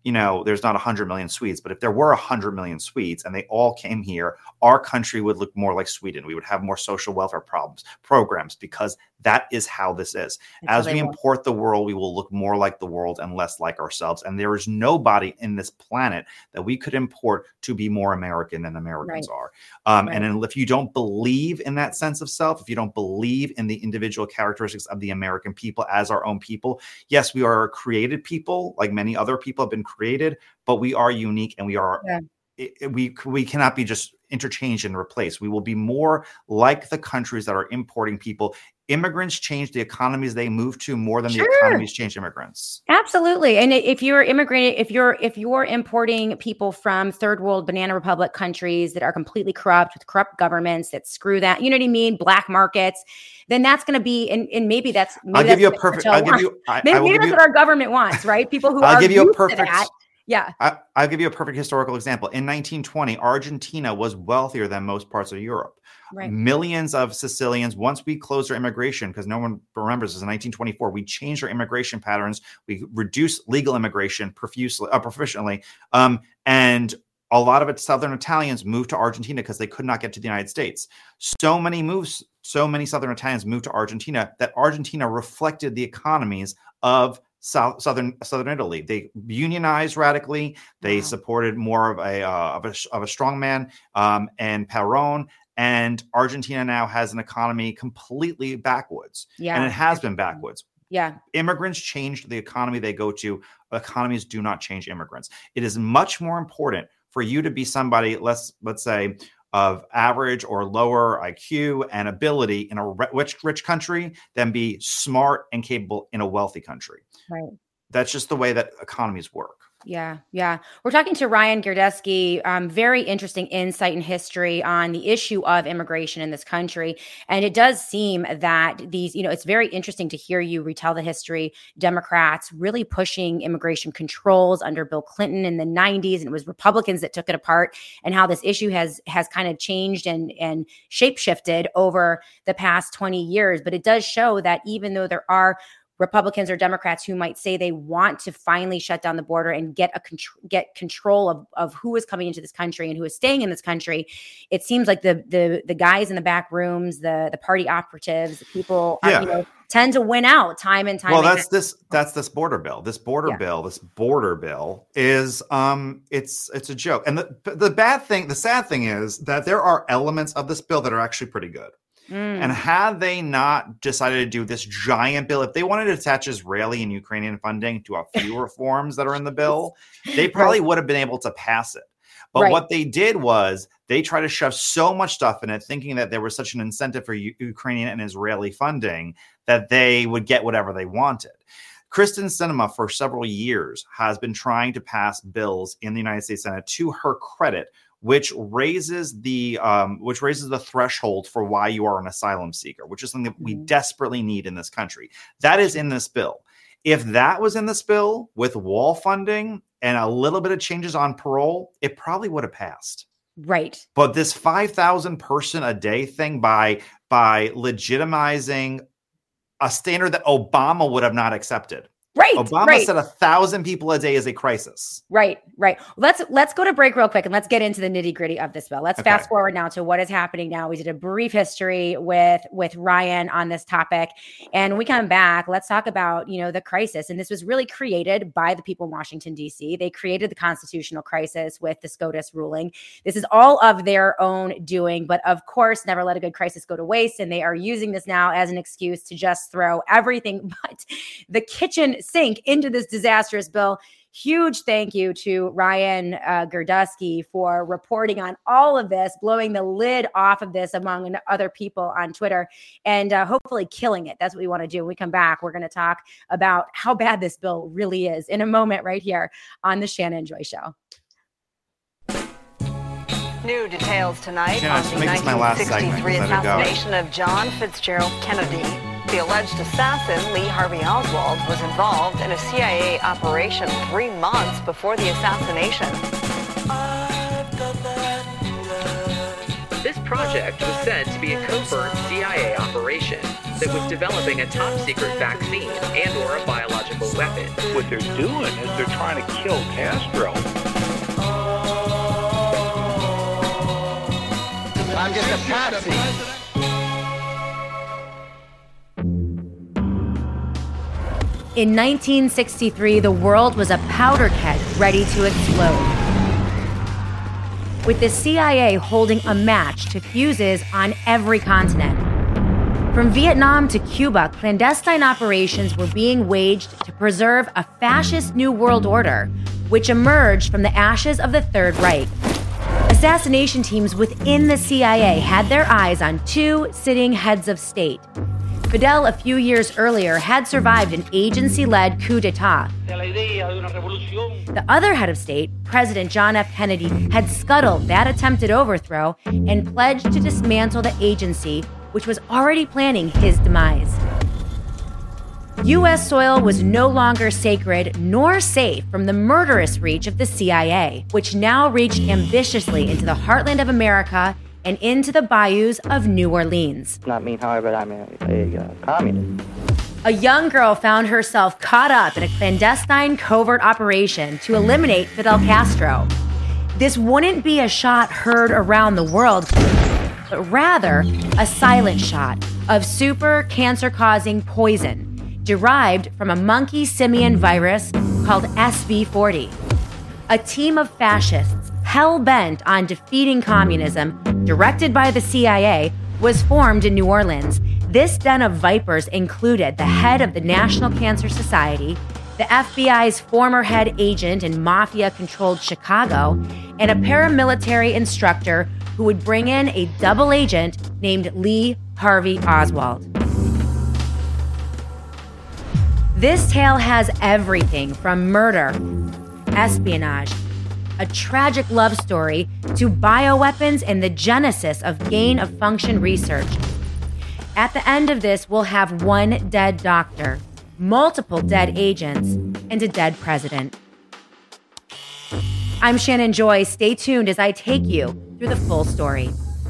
Speaker 2: you know, there's not one hundred million Swedes, but if there were one hundred million Swedes and they all came here, our country would look more like Sweden. We would have more social welfare problems, programs, because that is how this is. That's As we import the world, we will look more like the world and less like ourselves. And there is nobody in this planet that we could import to be more American than Americans right. are. Um, right. And if you don't believe in that sense of self, if you don't believe in the individual characteristics of the American people as our own people, yes, we are created people, like many other people have been created, but we are unique and we are yeah. it, we we cannot be just interchanged and replaced. We will be more like the countries that are importing people. Immigrants change the economies they move to more than sure. the economies change immigrants.
Speaker 1: Absolutely. And if you're immigrating, if you're if you're importing people from third world banana republic countries that are completely corrupt with corrupt governments that screw that, you know what I mean, black markets, then that's going to be, and, and maybe that's. Maybe
Speaker 2: I'll
Speaker 1: that's
Speaker 2: give you a perfect. I'll give you. I,
Speaker 1: maybe
Speaker 2: I will
Speaker 1: maybe
Speaker 2: give
Speaker 1: that's
Speaker 2: you,
Speaker 1: what our government wants, right? People who
Speaker 2: I'll
Speaker 1: are
Speaker 2: give you a
Speaker 1: used
Speaker 2: perfect.
Speaker 1: to that. Yeah.
Speaker 2: I, I'll give you a perfect historical example. In nineteen twenty, Argentina was wealthier than most parts of Europe. Right. Millions of Sicilians, once we closed our immigration, because no one remembers this, in nineteen twenty-four, we changed our immigration patterns. We reduced legal immigration profusely, uh, proficiently. Um, and a lot of it, Southern Italians moved to Argentina because they could not get to the United States. So many moves, so many Southern Italians moved to Argentina that Argentina reflected the economies of South, Southern Southern Italy. They unionized radically. They wow. supported more of a uh, of a of a strongman um, and Perón. And Argentina now has an economy completely backwoods. Yeah, and it has been backwoods.
Speaker 1: Yeah,
Speaker 2: immigrants changed the economy they go to. Economies do not change immigrants. It is much more important for you to be somebody, let's let's say, of average or lower I Q and ability in a rich, rich country than be smart and capable in a wealthy country.
Speaker 1: Right.
Speaker 2: That's just the way that economies work.
Speaker 1: Yeah, yeah. We're talking to Ryan Girdusky, um, very interesting insight and history on the issue of immigration in this country. And it does seem that these, you know, it's very interesting to hear you retell the history. Democrats really pushing immigration controls under Bill Clinton in the nineties, and it was Republicans that took it apart, and how this issue has has kind of changed and, and shape-shifted over the past twenty years. But it does show that even though there are Republicans or Democrats who might say they want to finally shut down the border and get a contr- get control of, of who is coming into this country and who is staying in this country, it seems like the the the guys in the back rooms, the the party operatives, the people,
Speaker 2: yeah.
Speaker 1: are, you know, tend to win out time and time.
Speaker 2: Well,
Speaker 1: again.
Speaker 2: that's this that's this border bill. This border yeah. bill, this border bill is um it's it's a joke. And the the bad thing, the sad thing is that there are elements of this bill that are actually pretty good. Mm. And had they not decided to do this giant bill, if they wanted to attach Israeli and Ukrainian funding to a few reforms that are in the bill, they probably would have been able to pass it. But right. what they did was they tried to shove so much stuff in it, thinking that there was such an incentive for U- Ukrainian and Israeli funding that they would get whatever they wanted. Kristen Sinema, for several years, has been trying to pass bills in the United States Senate, to her credit, which raises the um, which raises the threshold for why you are an asylum seeker, which is something that we mm-hmm. desperately need in this country. That is in this bill. If that was in this bill with wall funding and a little bit of changes on parole, it probably would have passed.
Speaker 1: Right.
Speaker 2: But this five thousand person a day thing by by legitimizing a standard that Obama would have not accepted.
Speaker 1: Right.
Speaker 2: Obama
Speaker 1: right.
Speaker 2: said a thousand people a day is a crisis.
Speaker 1: Right. Right. Let's let's go to break real quick and let's get into the nitty gritty of this bill. Let's okay. fast forward now to what is happening now. We did a brief history with with Ryan on this topic, and when we come back, let's talk about, you know, the crisis. And this was really created by the people in Washington, D C. They created the constitutional crisis with the SCOTUS ruling. This is all of their own doing, but of course, never let a good crisis go to waste. And they are using this now as an excuse to just throw everything but the kitchen sink into this disastrous bill. Huge thank you to Ryan uh, Girdusky for reporting on all of this, blowing the lid off of this among other people on Twitter, and uh, hopefully killing it. That's what we want to do. When we come back, we're going to talk about how bad this bill really is in a moment right here on the Shannon Joy Show.
Speaker 4: New details tonight
Speaker 2: Shannon,
Speaker 4: on the nineteen sixty-three assassination of John Fitzgerald Kennedy. The alleged assassin, Lee Harvey Oswald, was involved in a C I A operation three months before the assassination.
Speaker 5: This project was said to be a covert C I A operation that was developing a top-secret vaccine and or a biological chemical weapon.
Speaker 6: What they're doing is they're trying to kill Castro.
Speaker 7: I'm just a patsy.
Speaker 1: In nineteen sixty-three, the world was a powder keg ready to explode, with the C I A holding a match to fuses on every continent. From Vietnam to Cuba, clandestine operations were being waged to preserve a fascist New World Order, which emerged from the ashes of the Third Reich. Assassination teams within the C I A had their eyes on two sitting heads of state. Fidel, a few years earlier, had survived an agency-led coup d'etat. The other head of state, President John F. Kennedy, had scuttled that attempted overthrow and pledged to dismantle the agency, which was already planning his demise. U S soil was no longer sacred nor safe from the murderous reach of the C I A, which now reached ambitiously into the heartland of America and into the bayous of New Orleans.
Speaker 8: Not me, however, I'm a, a uh, communist.
Speaker 1: A young girl found herself caught up in a clandestine covert operation to eliminate Fidel Castro. This wouldn't be a shot heard around the world, but rather a silent shot of super cancer-causing poison derived from a monkey simian virus called S V forty. A team of fascists hell-bent on defeating communism, directed by the C I A, was formed in New Orleans. This den of vipers included the head of the National Cancer Society, the F B I's former head agent in mafia-controlled Chicago, and a paramilitary instructor who would bring in a double agent named Lee Harvey Oswald. This tale has everything from murder, espionage, a tragic love story, to bioweapons and the genesis of gain-of-function research. At the end of this, we'll have one dead doctor, multiple dead agents, and a dead president. I'm Shannon Joy. Stay tuned as I take you through the full story.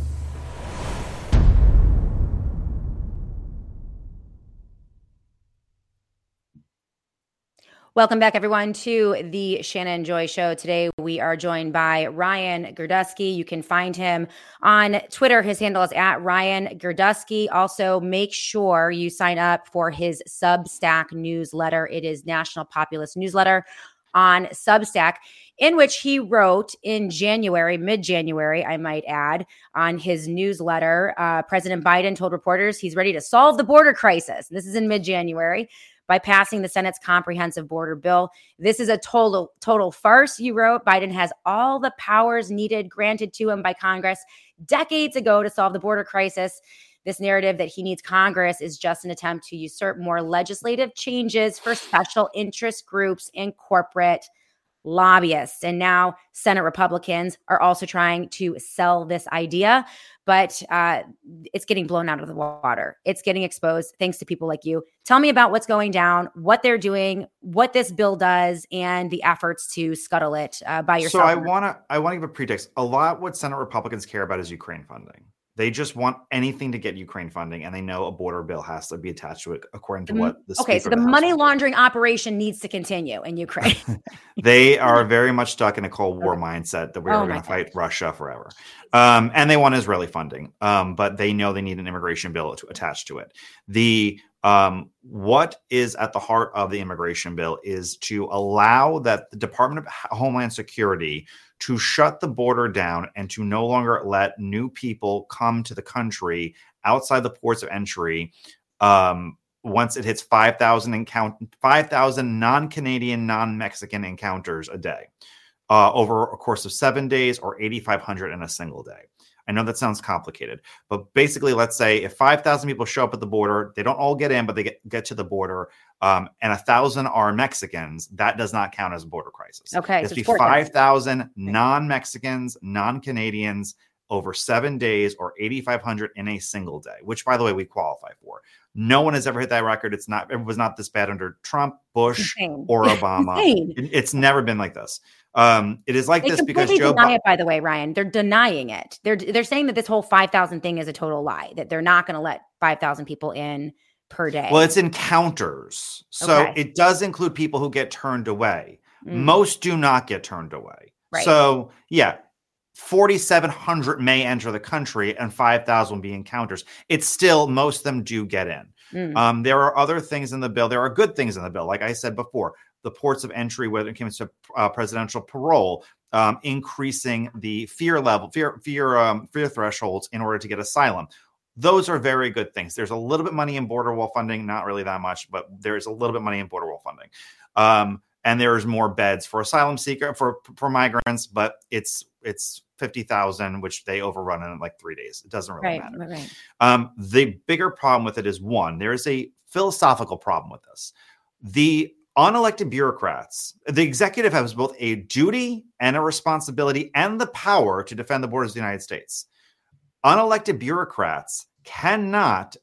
Speaker 1: Welcome back, everyone, to the Shannon Joy Show. Today, we are joined by Ryan Girdusky. You can find him on Twitter. His handle is at Ryan Girdusky. Also, make sure you sign up for his Substack newsletter. It is National Populist Newsletter on Substack, in which he wrote in January, mid-January, I might add, on his newsletter, uh, President Biden told reporters he's ready to solve the border crisis. This is in mid-January, by passing the Senate's comprehensive border bill. This is a total, total farce, you wrote. Biden has all the powers needed granted to him by Congress decades ago to solve the border crisis. This narrative that he needs Congress is just an attempt to usurp more legislative changes for special interest groups and corporate lobbyists. And now Senate Republicans are also trying to sell this idea, but uh, it's getting blown out of the water. It's getting exposed thanks to people like you. Tell me about what's going down, what they're doing, what this bill does, and the efforts to scuttle it uh, by yourself.
Speaker 2: So I want to I want to give a pretext. A lot what Senate Republicans care about is Ukraine funding. They just want anything to get Ukraine funding, and they know a border bill has to be attached to it, according to what the
Speaker 1: okay. So the money laundering operation needs to continue in Ukraine.
Speaker 2: They are very much stuck in a Cold War okay. mindset that we are oh going to fight Russia forever, um, and they want Israeli funding, um, but they know they need an immigration bill to attach to it. The um, what is at the heart of the immigration bill is to allow that the Department of Homeland Security to shut the border down and to no longer let new people come to the country outside the ports of entry um, once it hits five thousand encount- five thousand non-Canadian, non-Mexican encounters a day uh, over a course of seven days or eighty-five hundred in a single day. I know that sounds complicated, but basically, let's say if five thousand people show up at the border, they don't all get in, but they get, get to the border, um, and one thousand are Mexicans, that does not count as a border crisis.
Speaker 1: Okay.
Speaker 2: It's so be five thousand non-Mexicans, non-Canadians over seven days or eighty-five hundred in a single day, which, by the way, we qualify for. No one has ever hit that record. It's not, it was not this bad under Trump, Bush, Insane. or Obama. it, it's never been like this. Um, it is like
Speaker 1: they
Speaker 2: this because
Speaker 1: Joe
Speaker 2: deny
Speaker 1: Biden, it, by the way, Ryan, they're denying it. They're they're saying that this whole five thousand thing is a total lie, that they're not going to let five thousand people in per day.
Speaker 2: Well, it's encounters. So
Speaker 1: Okay.
Speaker 2: it does include people who get turned away.
Speaker 1: Mm.
Speaker 2: Most do not get turned away.
Speaker 1: Right.
Speaker 2: So yeah, forty-seven hundred may enter the country and five thousand will be encounters. It's still, most of them do get in.
Speaker 1: Mm.
Speaker 2: Um, there are other things in the bill. There are good things in the bill. Like I said before, the ports of entry, whether it comes to uh, presidential parole, um, increasing the fear level, fear, fear, um, fear thresholds in order to get asylum. Those are very good things. There's a little bit money in border wall funding, not really that much, but there's a little bit money in border wall funding. Um, and there's more beds for asylum seeker for for migrants, but it's it's fifty thousand, which they overrun in like three days. It doesn't really
Speaker 1: Right,
Speaker 2: matter.
Speaker 1: right, right.
Speaker 2: Um, the bigger problem with it is, one, there is a philosophical problem with this. The unelected bureaucrats, the executive has both a duty and a responsibility and the power to defend the borders of the United States. Unelected bureaucrats cannot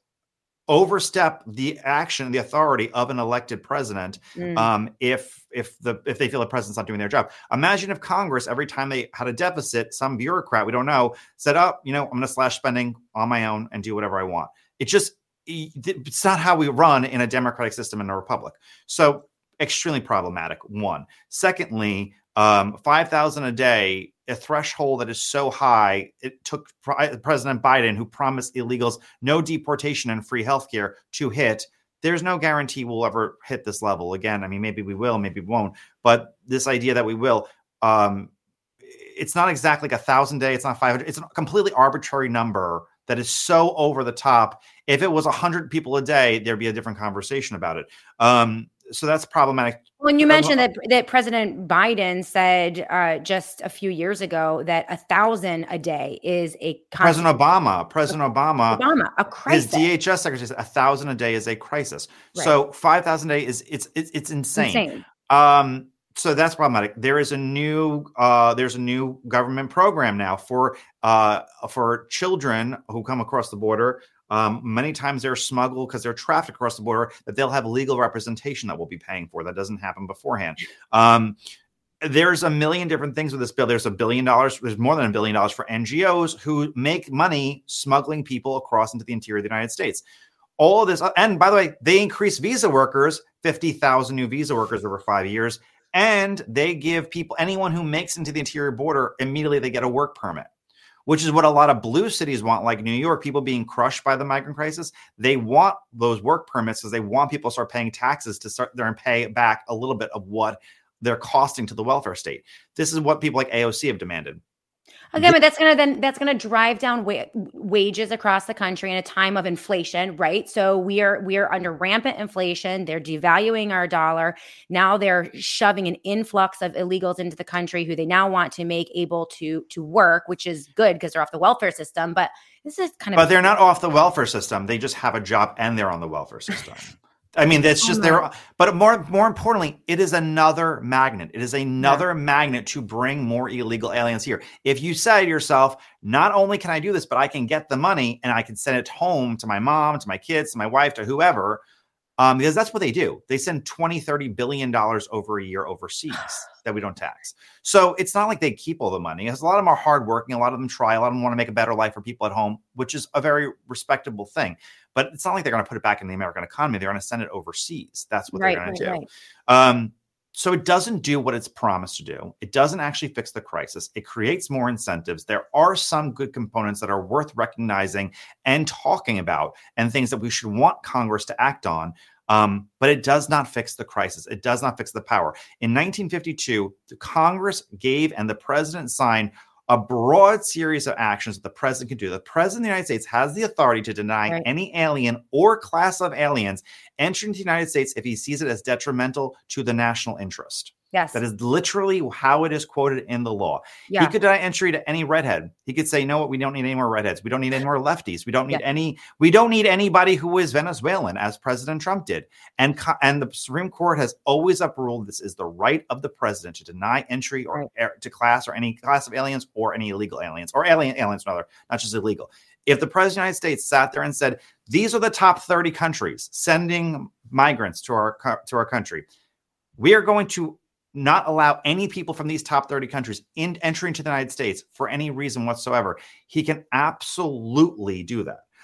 Speaker 2: overstep the action, the authority of an elected president
Speaker 1: Mm.
Speaker 2: um, if if the if they feel the president's not doing their job. Imagine if Congress, every time they had a deficit, some bureaucrat, we don't know, said, oh, you know, I'm going to slash spending on my own and do whatever I want. It just, it's not how we run in a democratic system in a republic. So extremely problematic, one. Secondly, um, five thousand a day, a threshold that is so high, it took President Biden, who promised illegals no deportation and free healthcare, to hit. There's no guarantee we'll ever hit this level again. I mean, maybe we will, maybe we won't. But this idea that we will, um, it's not exactly like a thousand day. It's not five hundred. It's a completely arbitrary number that is so over the top. If it was one hundred people a day, there'd be a different conversation about it. Um, so that's problematic.
Speaker 1: When you mentioned that that President Biden said uh, just a few years ago that a thousand a day is a
Speaker 2: President Obama, President Obama,
Speaker 1: Obama, a crisis.
Speaker 2: His D H S secretary said a thousand a day is a crisis.
Speaker 1: Right.
Speaker 2: So five thousand a day is it's it's, it's insane.
Speaker 1: Insane.
Speaker 2: Um, so that's problematic. There is a new uh, there's a new government program now for uh, for children who come across the border. Um, many times they're smuggled because they're trafficked across the border, that they'll have legal representation that we'll be paying for. That doesn't happen beforehand. Um, there's a million different things with this bill. There's a billion dollars. There's more than a billion dollars for N G Os who make money smuggling people across into the interior of the United States. All of this. And by the way, they increase visa workers, fifty thousand new visa workers over five years. And they give people, anyone who makes it into the interior border, immediately they get a work permit, which is what a lot of blue cities want, like New York, people being crushed by the migrant crisis. They want those work permits because they want people to start paying taxes to start there and pay back a little bit of what they're costing to the welfare state. This is what people like A O C have demanded.
Speaker 1: Okay, but that's gonna then that's gonna drive down wa- wages across the country in a time of inflation, right? So we are we are under rampant inflation. They're devaluing our dollar. Now they're shoving an influx of illegals into the country who they now want to make able to to work, which is good because they're off the welfare system. But this is kind of
Speaker 2: but they're not off the welfare system. They just have a job and they're on the welfare system. I mean, that's just there. But more, more importantly, it is another magnet. It is another yeah. magnet to bring more illegal aliens here. If you say to yourself, not only can I do this, but I can get the money and I can send it home to my mom, to my kids, to my wife, to whoever, um, because that's what they do. They send twenty, thirty billion dollars over a year overseas that we don't tax. So it's not like they keep all the money. Because a lot of them are hardworking. A lot of them try. A lot of them want to make a better life for people at home, which is a very respectable thing. But it's not like they're going to put it back in the American economy. They're going to send it overseas. That's what
Speaker 1: right,
Speaker 2: they're going
Speaker 1: right,
Speaker 2: to do.
Speaker 1: Right.
Speaker 2: Um, so it doesn't do what it's promised to do. It doesn't actually fix the crisis. It creates more incentives. There are some good components that are worth recognizing and talking about and things that we should want Congress to act on. Um, but it does not fix the crisis. It does not fix the power. In nineteen fifty-two, the Congress gave and the president signed a broad series of actions that the president can do. The president of the United States has the authority to deny right. any alien or class of aliens entering the United States if he sees it as detrimental to the national interest.
Speaker 1: Yes.
Speaker 2: That is literally how it is quoted in the law.
Speaker 1: Yeah.
Speaker 2: He could deny entry to any redhead. He could say, you know what, we don't need any more redheads. We don't need any more lefties. We don't need yeah. any, we don't need anybody who is Venezuelan, as President Trump did. And, and the Supreme Court has always upruled this is the right of the president to deny entry or right. to class or any class of aliens or any illegal aliens or alien aliens, rather, not just illegal. If the president of the United States sat there and said, these are the top thirty countries sending migrants to our, to our country, we are going to not allow any people from these top thirty countries in entering into the United States for any reason whatsoever, he can absolutely do that.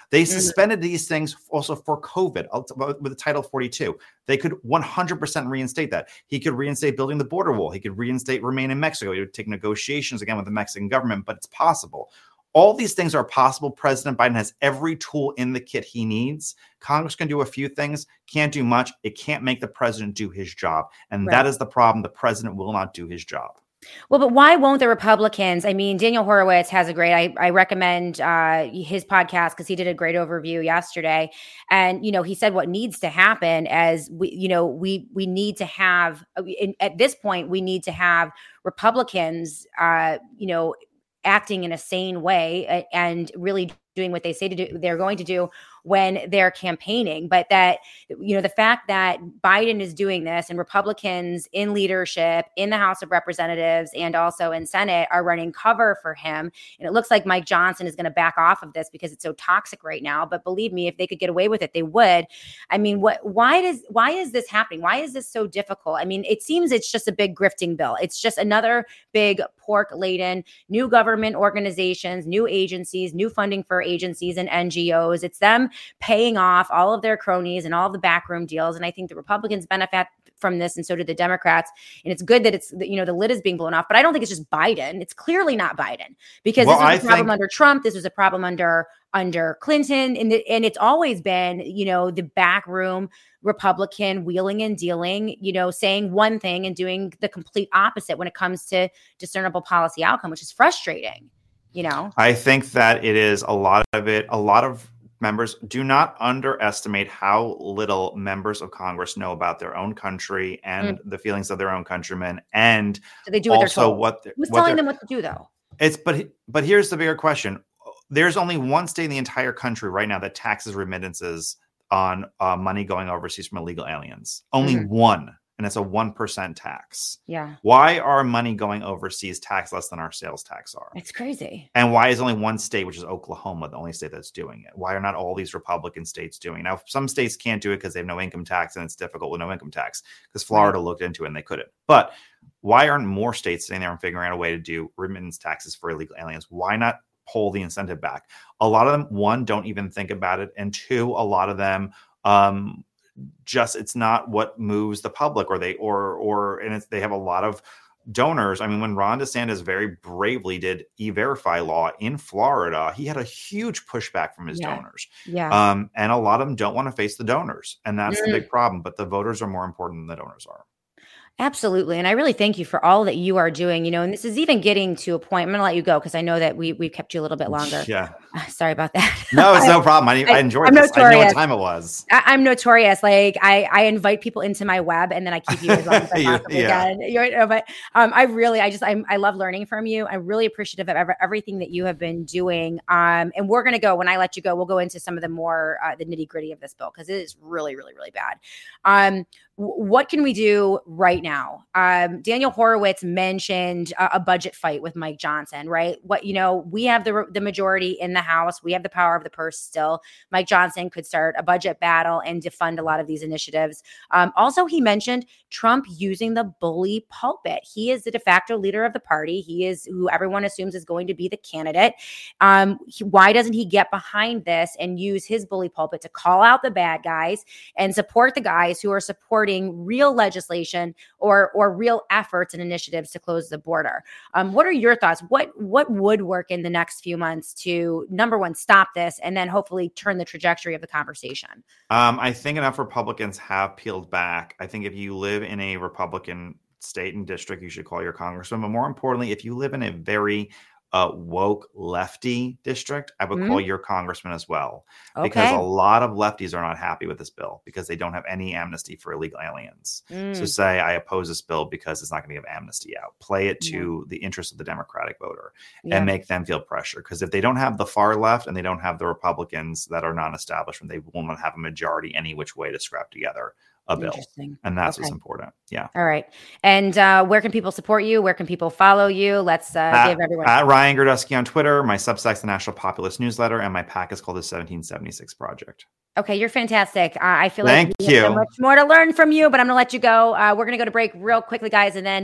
Speaker 2: They
Speaker 1: Mm-hmm.
Speaker 2: suspended these things also for COVID with the Title forty-two. They could one hundred percent reinstate that. He could reinstate building the border wall. He could reinstate remain in Mexico. He would take negotiations again with the Mexican government, but it's possible. All these things are possible. President Biden has every tool in the kit he needs. Congress can do a few things, can't do much. It can't make the president do his job. And right. that is the problem. The president will not do his job.
Speaker 1: Well, but why won't the Republicans? I mean, Daniel Horowitz has a great, I, I recommend uh, his podcast because he did a great overview yesterday. And, you know, he said what needs to happen as we, you know, we, we need to have, in, at this point, we need to have Republicans, uh, you know, acting in a sane way and really doing what they say to do, they're going to do when they're campaigning. But that, you know, the fact that Biden is doing this and Republicans in leadership in the House of Representatives and also in Senate are running cover for him. And it looks like Mike Johnson is going to back off of this because it's so toxic right now. But believe me, if they could get away with it, they would. I mean, what, why does, why is this happening? Why is this so difficult? I mean, it seems it's just a big grifting bill. It's just another big pork laden, new government organizations, new agencies, new funding for agencies and N G Os. It's them paying off all of their cronies and all of the backroom deals. And I think the Republicans benefit from this, and so do the Democrats. And it's good that it's, you know, the lid is being blown off, but I don't think it's just Biden. It's clearly not Biden, because well, this was a I problem think- under Trump. This was a problem under under Clinton. And, the, and it's always been, you know, the backroom Republican wheeling and dealing, you know, saying one thing and doing the complete opposite when it comes to discernible policy outcome, which is frustrating, you know?
Speaker 2: I think that it is a lot of it, a lot of members do not underestimate how little members of Congress know about their own country and mm. the feelings of their own countrymen. And
Speaker 1: so they do what
Speaker 2: also
Speaker 1: they're told.
Speaker 2: what they're,
Speaker 1: Who's
Speaker 2: what
Speaker 1: telling them what to do, though?
Speaker 2: It's but but here's the bigger question. There's only one state in the entire country right now that taxes remittances on uh, money going overseas from illegal aliens. Only mm. one. And it's a one percent tax.
Speaker 1: Yeah.
Speaker 2: Why are money going overseas taxed less than our sales tax are?
Speaker 1: It's crazy.
Speaker 2: And why is only one state, which is Oklahoma, the only state that's doing it? Why are not all these Republican states doing it? Now, some states can't do it because they have no income tax, and it's difficult with no income tax, because Florida right. looked into it and they couldn't. But why aren't more states sitting there and figuring out a way to do remittance taxes for illegal aliens? Why not pull the incentive back? A lot of them, one, don't even think about it. And two, a lot of them, um, just it's not what moves the public, or they or or and it's, they have a lot of donors. I mean, when Ron DeSantis very bravely did E-Verify law in Florida, he had a huge pushback from his
Speaker 1: yeah.
Speaker 2: donors.
Speaker 1: Yeah.
Speaker 2: Um, and a lot of them don't want to face the donors, and that's mm. the big problem. But the voters are more important than the donors are.
Speaker 1: Absolutely. And I really thank you for all that you are doing, you know, and this is even getting to a point. I'm going to let you go because I know that we, we've kept you a little bit longer.
Speaker 2: Yeah.
Speaker 1: Sorry about that.
Speaker 2: No, it's no problem. I, I enjoyed
Speaker 1: I'm
Speaker 2: this.
Speaker 1: Notorious.
Speaker 2: I know what time it was.
Speaker 1: I, I'm notorious. Like I, I invite people into my web and then I keep you as long as I possibly
Speaker 2: yeah.
Speaker 1: can. You know, but um, I really, I just, I'm, I love learning from you. I'm really appreciative of every, everything that you have been doing. Um, and we're going to go, when I let you go, we'll go into some of the more, uh, the nitty gritty of this bill, because it is really, really, really bad. Um, What can we do right now? Um, Daniel Horowitz mentioned a, a budget fight with Mike Johnson, right? What, you know, we have the the majority in the House. We have the power of the purse still. Mike Johnson could start a budget battle and defund a lot of these initiatives. Um, also, he mentioned Trump using the bully pulpit. He is the de facto leader of the party. He is who everyone assumes is going to be the candidate. Um, he, why doesn't he get behind this and use his bully pulpit to call out the bad guys and support the guys who are supporting real legislation or or real efforts and initiatives to close the border? Um, what are your thoughts? What what would work in the next few months to, number one, stop this, and then hopefully turn the trajectory of the conversation? Um,
Speaker 2: I think enough Republicans have peeled back. I think if you live in a Republican state and district, you should call your congressman. But more importantly, if you live in a very Uh, woke lefty district, I would mm-hmm. call your congressman as well,
Speaker 1: okay.
Speaker 2: because a lot of lefties are not happy with this bill because they don't have any amnesty for illegal aliens. Mm. So say, I oppose this bill because it's not going to give amnesty out. Play it to yeah. the interest of the Democratic voter yeah. and make them feel pressure. Because if they don't have the far left and they don't have the Republicans that are non-establishment, they will not have a majority any which way to scrap together a bill. And that's okay. what's important. Yeah.
Speaker 1: All right. And uh, where can people support you? Where can people follow you? Let's uh,
Speaker 2: at,
Speaker 1: give everyone.
Speaker 2: At Ryan Girdusky on Twitter. My Substack's the National Populist Newsletter, and my PAC is called the seventeen seventy-six Project.
Speaker 1: Okay, you're fantastic. Uh, I feel
Speaker 2: Thank
Speaker 1: like we
Speaker 2: you.
Speaker 1: have so much more to learn from you, but I'm going to let you go. Uh, we're going to go to break real quickly, guys. And then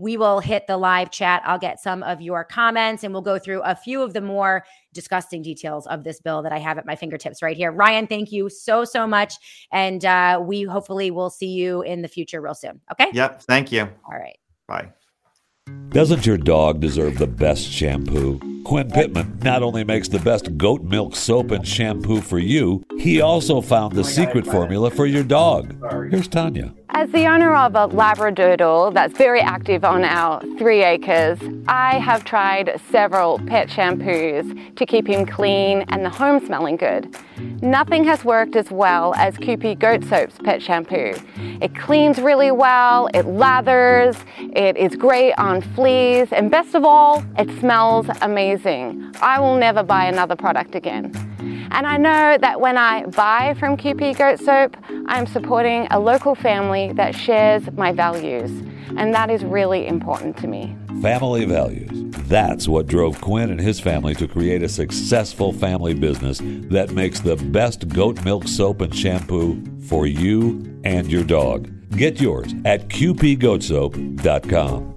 Speaker 1: we will hit the live chat. I'll get some of your comments and we'll go through a few of the more disgusting details of this bill that I have at my fingertips right here. Ryan, thank you so, so much. And uh, we hopefully will see you in the future real soon. Okay?
Speaker 2: Yep. Thank you.
Speaker 1: All right.
Speaker 2: Bye.
Speaker 9: Doesn't your dog deserve the best shampoo? Quinn Pittman not only makes the best goat milk soap and shampoo for you, he also found the secret formula for your dog. Here's Tanya.
Speaker 10: As the owner of a Labradoodle that's very active on our three acres, I have tried several pet shampoos to keep him clean and the home smelling good. Nothing has worked as well as Kewpie Goat Soap's pet shampoo. It cleans really well, it lathers, it is great on fleas, and best of all, it smells amazing. I will never buy another product again. And I know that when I buy from Kewpie Goat Soap, I'm supporting a local family that shares my values. And that is really important to me.
Speaker 9: Family values. That's what drove Quinn and his family to create a successful family business that makes the best goat milk soap and shampoo for you and your dog. Get yours at Kewpie Goat Soap dot com.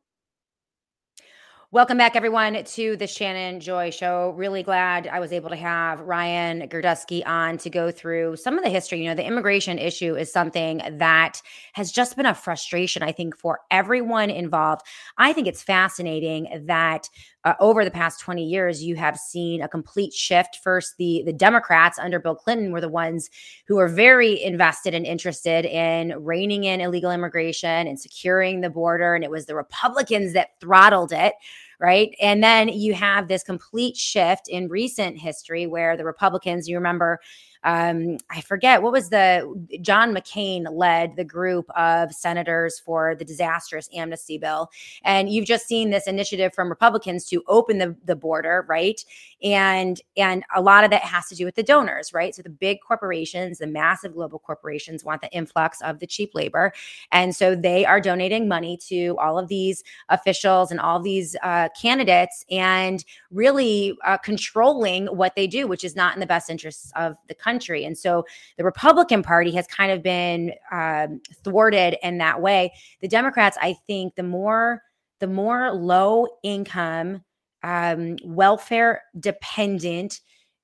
Speaker 1: Welcome back, everyone, to the Shannon Joy Show. Really glad I was able to have Ryan Girdusky on to go through some of the history. You know, the immigration issue is something that has just been a frustration, I think, for everyone involved. I think it's fascinating that uh, over the past twenty years, you have seen a complete shift. First, the, the Democrats under Bill Clinton were the ones who were very invested and interested in reining in illegal immigration and securing the border. And it was the Republicans that throttled it. Right. And then you have this complete shift in recent history where the Republicans, you remember, um, I forget, what was the, John McCain led the group of senators for the disastrous amnesty bill. And you've just seen this initiative from Republicans to open the, the border, right? And, and a lot of that has to do with the donors, right? So the big corporations, the massive global corporations want the influx of the cheap labor. And so they are donating money to all of these officials and all of these uh, candidates and really uh, controlling what they do, which is not in the best interests of the country. And so the Republican Party has kind of been um, thwarted in that way. The Democrats, I think, the more the more low income, um, welfare dependent,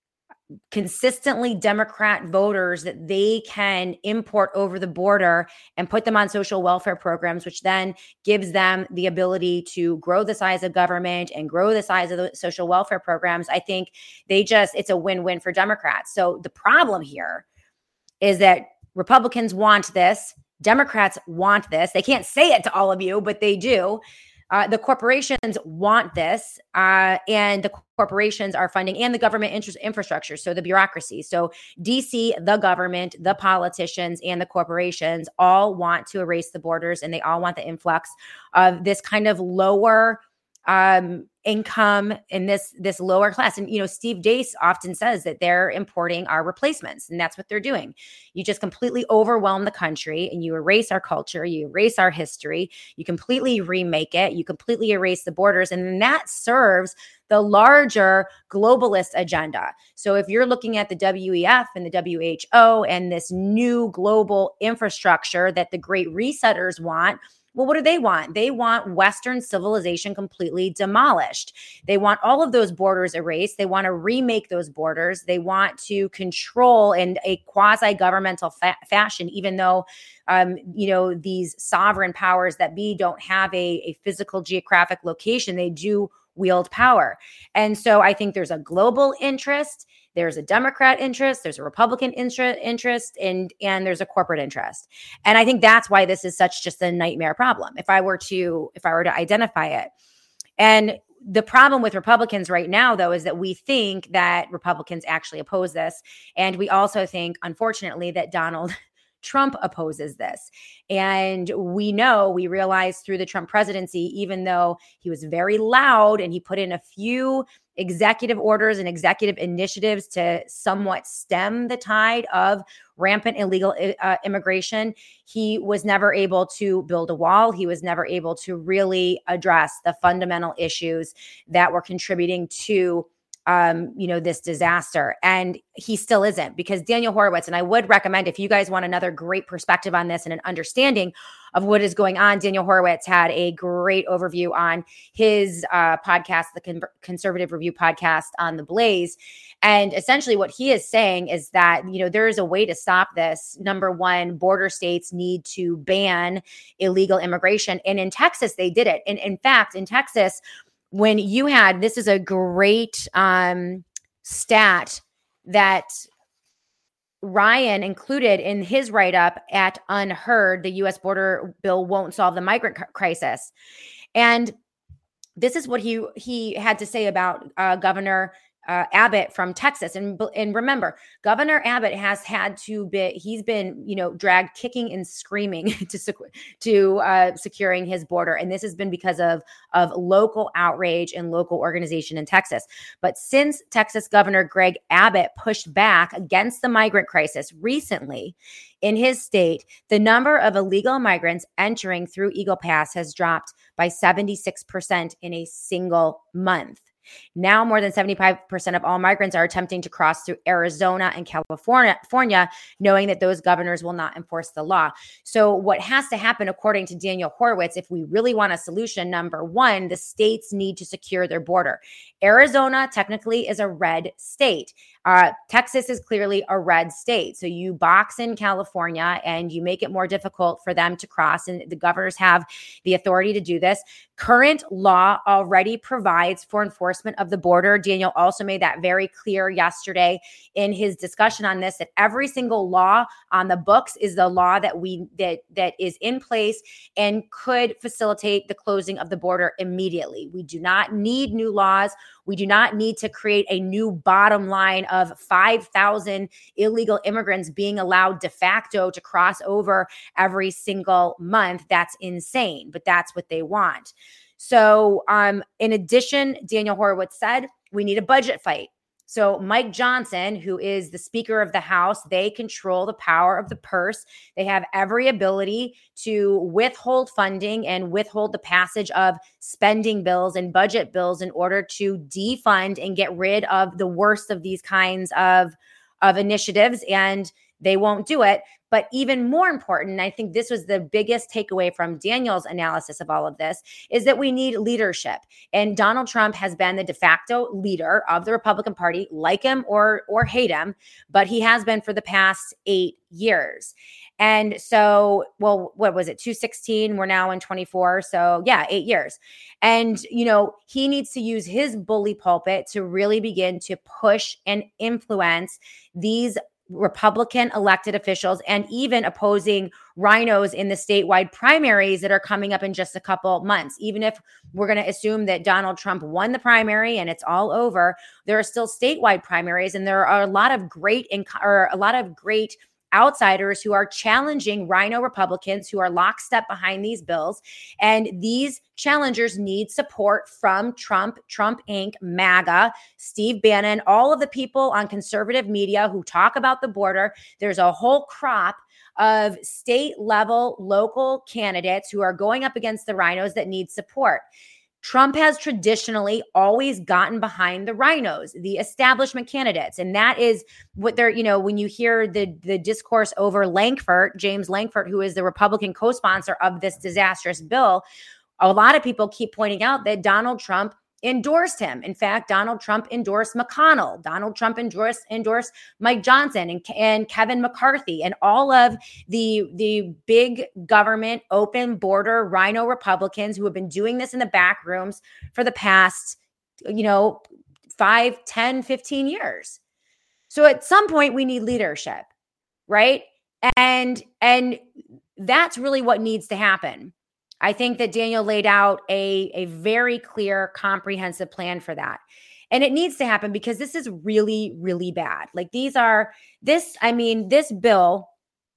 Speaker 1: consistently Democrat voters that they can import over the border and put them on social welfare programs, which then gives them the ability to grow the size of government and grow the size of the social welfare programs. I think they just, it's a win-win for Democrats. So the problem here is that Republicans want this. Democrats want this. They can't say it to all of you, but they do. Uh, the corporations want this, uh, and the corporations are funding, and the government interest infrastructure, so the bureaucracy. So D C, the government, the politicians, and the corporations all want to erase the borders, and they all want the influx of this kind of lower um, income in this this lower class. And, you know, Steve Deace often says that they're importing our replacements, and that's what they're doing. You just completely overwhelm the country and you erase our culture, you erase our history, you completely remake it, you completely erase the borders, and then that serves the larger globalist agenda. So if you're looking at the W E F and the W H O and this new global infrastructure that the Great Resetters want, well, what do they want? They want Western civilization completely demolished. They want all of those borders erased. They want to remake those borders. They want to control in a quasi-governmental fa- fashion, even though, um, you know, these sovereign powers that be don't have a, a physical geographic location. They do wield power. And so I think there's a global interest. There's a Democrat interest, there's a Republican interest, and, and there's a corporate interest. And I think that's why this is such just a nightmare problem, if I were to, if I were to identify it. And the problem with Republicans right now, though, is that we think that Republicans actually oppose this. And we also think, unfortunately, that Donald Trump opposes this. And we know, we realize through the Trump presidency, even though he was very loud and he put in a few executive orders and executive initiatives to somewhat stem the tide of rampant illegal uh, immigration, he was never able to build a wall. He was never able to really address the fundamental issues that were contributing to Um, you know, this disaster. And he still isn't, because Daniel Horowitz, and I would recommend, if you guys want another great perspective on this and an understanding of what is going on. Daniel Horowitz had a great overview on his uh, podcast, the Con- Conservative Review podcast on The Blaze. And essentially what he is saying is that, you know, there is a way to stop this. Number one, border states need to ban illegal immigration. And in Texas, they did it. And in fact, in Texas, when you had, this is a great um, stat that Ryan included in his write-up at Unheard, the U S border bill won't solve the migrant crisis. And this is what he he had to say about uh, Governor Uh, Abbott from Texas. And, and remember, Governor Abbott has had to be, he's been, you know, dragged kicking and screaming to, secu- to uh, securing his border. And this has been because of, of local outrage and local organization in Texas. But since Texas Governor Greg Abbott pushed back against the migrant crisis recently in his state, the number of illegal migrants entering through Eagle Pass has dropped by seventy-six percent in a single month. Now, more than seventy-five percent of all migrants are attempting to cross through Arizona and California, knowing that those governors will not enforce the law. So what has to happen, according to Daniel Horowitz, if we really want a solution, number one, the states need to secure their border. Arizona technically is a red state. Uh, Texas is clearly a red state. So you box in California and you make it more difficult for them to cross. And the governors have the authority to do this. Current law already provides for enforcement of the border. Daniel also made that very clear yesterday in his discussion on this, that every single law on the books is the law that we that that is in place and could facilitate the closing of the border immediately. We do not need new laws. We do not need to create a new bottom line of five thousand illegal immigrants being allowed de facto to cross over every single month. That's insane, but that's what they want. So um, in addition, Daniel Horowitz said, we need a budget fight. So Mike Johnson, who is the Speaker of the House, they control the power of the purse. They have every ability to withhold funding and withhold the passage of spending bills and budget bills in order to defund and get rid of the worst of these kinds of, of initiatives. And they won't do it. But even more important, and I think this was the biggest takeaway from Daniel's analysis of all of this, is that we need leadership. And Donald Trump has been the de facto leader of the Republican Party, like him or, or hate him, but he has been for the past eight years. And so, well, what was it, two sixteen? We're now in twenty-four. So yeah, eight years. And, you know, he needs to use his bully pulpit to really begin to push and influence these Republican elected officials and even opposing rhinos in the statewide primaries that are coming up in just a couple months. Even if we're going to assume that Donald Trump won the primary and it's all over, there are still statewide primaries, and there are a lot of great inc- or a lot of great outsiders who are challenging rhino Republicans who are lockstep behind these bills. And these challengers need support from Trump, Trump Incorporated, MAGA, Steve Bannon, all of the people on conservative media who talk about the border. There's a whole crop of state level, local candidates who are going up against the rhinos that need support. Trump has traditionally always gotten behind the rhinos, the establishment candidates. And that is what they're, you know, when you hear the, the discourse over Lankford, James Lankford, who is the Republican co-sponsor of this disastrous bill, a lot of people keep pointing out that Donald Trump endorsed him. In fact, Donald Trump endorsed McConnell. Donald Trump endorsed endorsed Mike Johnson and, and Kevin McCarthy and all of the, the big government, open border rhino Republicans who have been doing this in the back rooms for the past, you know, five, ten, fifteen years. So at some point we need leadership, right? And, and that's really what needs to happen. I think that Daniel laid out a, a very clear, comprehensive plan for that. And it needs to happen because this is really, really bad. Like these are, this, I mean, this bill,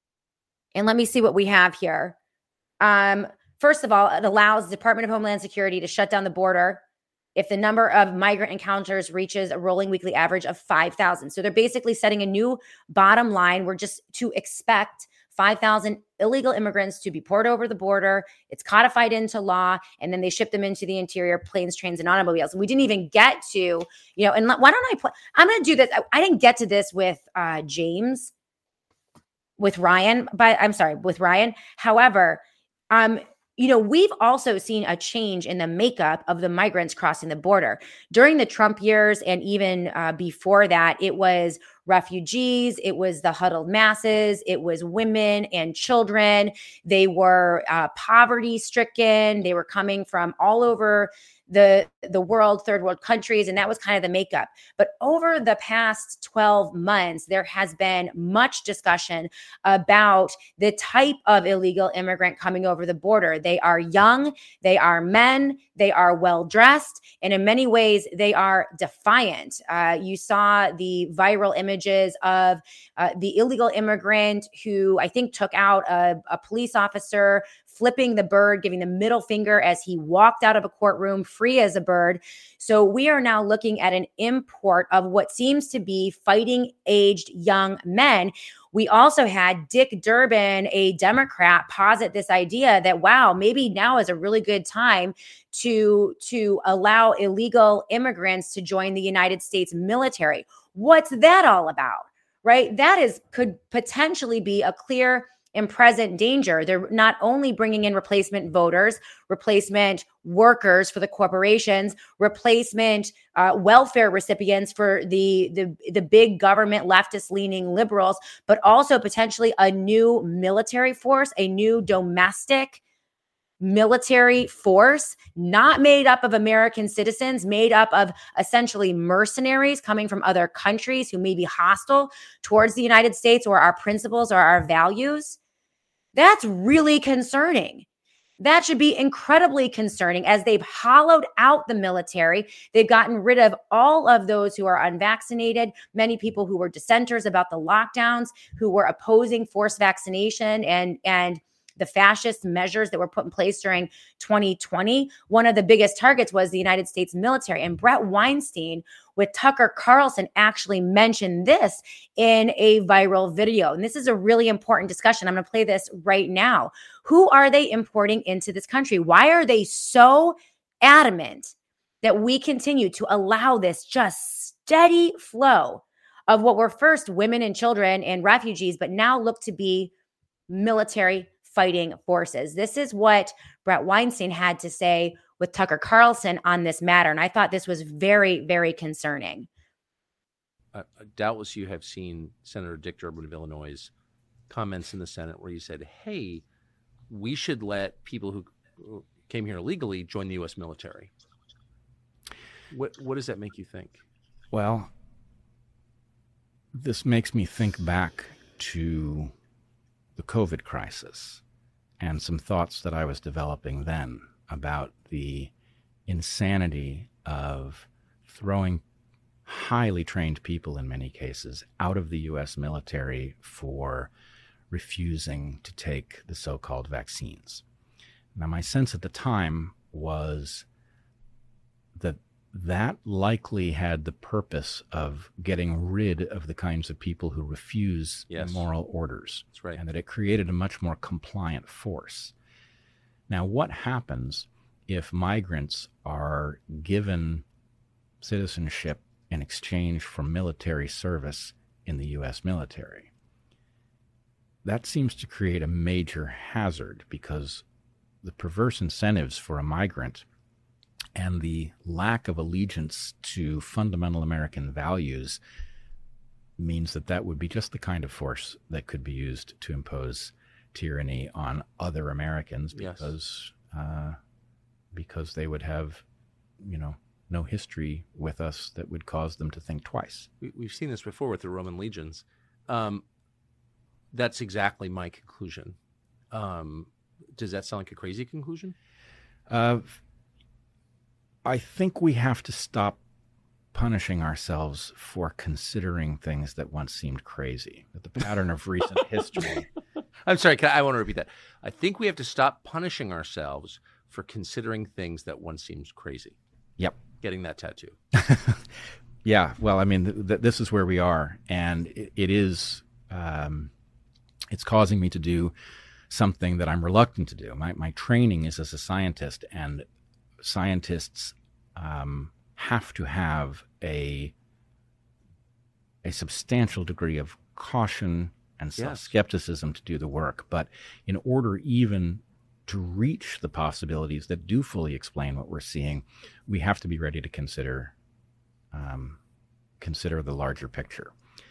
Speaker 1: and let me see what we have here. Um, first of all, it allows the Department of Homeland Security to shut down the border if the number of migrant encounters reaches a rolling weekly average of five thousand. So they're basically setting a new bottom line. We're just to expect five thousand illegal immigrants to be poured over the border. It's codified into law, and then they ship them into the interior, planes, trains, and automobiles. And we didn't even get to, you know, and why don't I, put, I'm going to do this. I, I didn't get to this with uh, James, with Ryan, but I'm sorry, with Ryan. However, Um, you know, we've also seen a change in the makeup of the migrants crossing the border. During the Trump years and even uh, before that, it was refugees, it was the huddled masses, it was women and children. They were uh, poverty stricken. They were coming from all over the the world, third world countries, and that was kind of the makeup. But over the past twelve months, there has been much discussion about the type of illegal immigrant coming over the border. They are young, they are men, they are well-dressed, and in many ways, they are defiant. Uh, you saw the viral images of uh, the illegal immigrant who I think took out a, a police officer, flipping the bird, giving the middle finger as he walked out of a courtroom free as a bird. So we are now looking at an import of what seems to be fighting-aged young men. We also had Dick Durbin, a Democrat, posit this idea that, wow, maybe now is a really good time to, to allow illegal immigrants to join the United States military. What's that all about, right? That is could potentially be a clear and present danger. They're not only bringing in replacement voters, replacement workers for the corporations, replacement uh, welfare recipients for the, the, the big government leftist-leaning liberals, but also potentially a new military force, a new domestic military force, not made up of American citizens, made up of essentially mercenaries coming from other countries who may be hostile towards the United States or our principles or our values. That's really concerning. That should be incredibly concerning as they've hollowed out the military. They've gotten rid of all of those who are unvaccinated, many people who were dissenters about the lockdowns, who were opposing forced vaccination and, and the fascist measures that were put in place during twenty twenty. One of the biggest targets was the United States military. And Brett Weinstein with Tucker Carlson actually mentioned this in a viral video. And this is a really important discussion. I'm going to play this right now. Who are they importing into this country? Why are they so adamant that we continue to allow this just steady flow of what were first women and children and refugees, but now look to be military fighting forces? This is what Brett Weinstein had to say with Tucker Carlson on this matter. And I thought this was very, very concerning.
Speaker 11: Uh, doubtless you have seen Senator Dick Durbin of Illinois' comments in the Senate where he said, hey, we should let people who came here illegally join the U S military. What, what does that make you think?
Speaker 12: Well, this makes me think back to the COVID crisis and some thoughts that I was developing then about the insanity of throwing highly trained people, in many cases, out of the U S military for refusing to take the so-called vaccines. Now, my sense at the time was that that likely had the purpose of getting rid of the kinds of people who refuse yes. moral orders.
Speaker 11: That's right.
Speaker 12: And that it created a much more compliant force. Now, what happens if migrants are given citizenship in exchange for military service in the U S military? That seems to create a major hazard because the perverse incentives for a migrant and the lack of allegiance to fundamental American values means that that would be just the kind of force that could be used to impose tyranny on other Americans because yes. uh, because they would have, you know, no history with us that would cause them to think twice.
Speaker 11: We, we've seen this before with the Roman legions. Um, that's exactly my conclusion. Um, does that sound like a crazy conclusion?
Speaker 12: Uh, I think we have to stop punishing ourselves for considering things that once seemed crazy. That the pattern of recent history.
Speaker 11: I'm sorry, can I, I want to repeat that. I think we have to stop punishing ourselves for considering things that once seemed crazy.
Speaker 12: Yep.
Speaker 11: Getting that tattoo.
Speaker 12: Yeah. Well, I mean, th- th- this is where we are, and it, it is. Um, it's causing me to do something that I'm reluctant to do. My my training is as a scientist, and scientists um, have to have a a substantial degree of caution and self-skepticism yes. to do the work. But in order even to reach the possibilities that do fully explain what we're seeing, we have to be ready to consider um, consider the larger picture.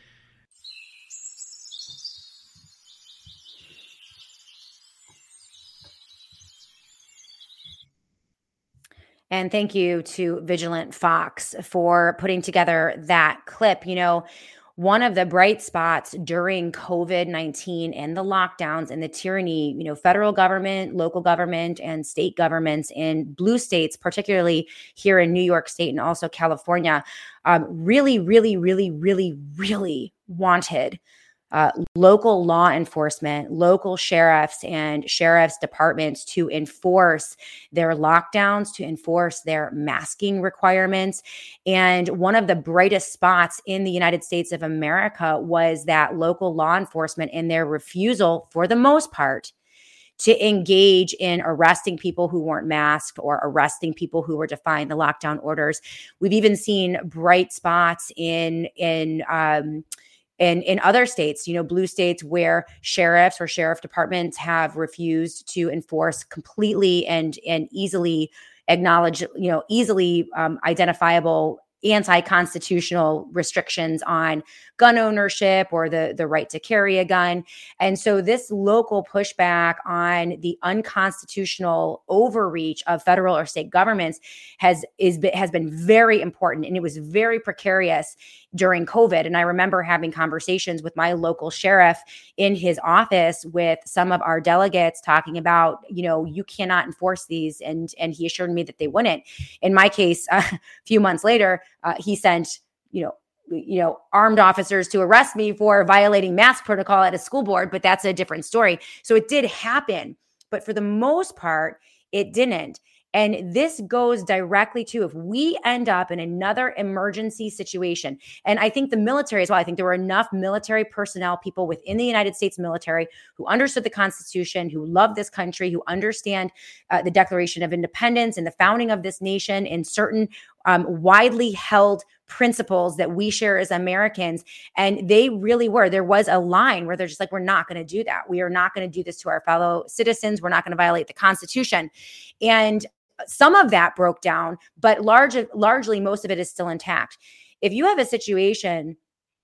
Speaker 1: And thank you to Vigilant Fox for putting together that clip. You know, one of the bright spots during COVID nineteen and the lockdowns and the tyranny, you know, federal government, local government, and state governments in blue states, particularly here in New York State and also California, um, really, really, really, really, really wanted Uh, local law enforcement, local sheriffs and sheriff's departments to enforce their lockdowns, to enforce their masking requirements. And one of the brightest spots in the United States of America was that local law enforcement and their refusal, for the most part, to engage in arresting people who weren't masked or arresting people who were defying the lockdown orders. We've even seen bright spots in, in, um, And in other states, you know, blue states where sheriffs or sheriff departments have refused to enforce completely and and easily acknowledge, you know, easily um, identifiable anti-constitutional restrictions on gun ownership or the, the right to carry a gun. And so this local pushback on the unconstitutional overreach of federal or state governments has is has been very important, and it was very precarious during COVID. And I remember having conversations with my local sheriff in his office with some of our delegates talking about, you know, you cannot enforce these. And, and he assured me that they wouldn't. In my case, uh, a few months later, uh, he sent, you know, you know, armed officers to arrest me for violating mask protocol at a school board, but that's a different story. So it did happen, but for the most part, it didn't. And this goes directly to if we end up in another emergency situation. And I think the military as well, I think there were enough military personnel, people within the United States military who understood the Constitution, who love this country, who understand uh, the Declaration of Independence and the founding of this nation and certain um, widely held principles that we share as Americans. And they really were. There was a line where they're just like, we're not going to do that. We are not going to do this to our fellow citizens. We're not going to violate the Constitution. And some of that broke down, but large, largely most of it is still intact. If you have a situation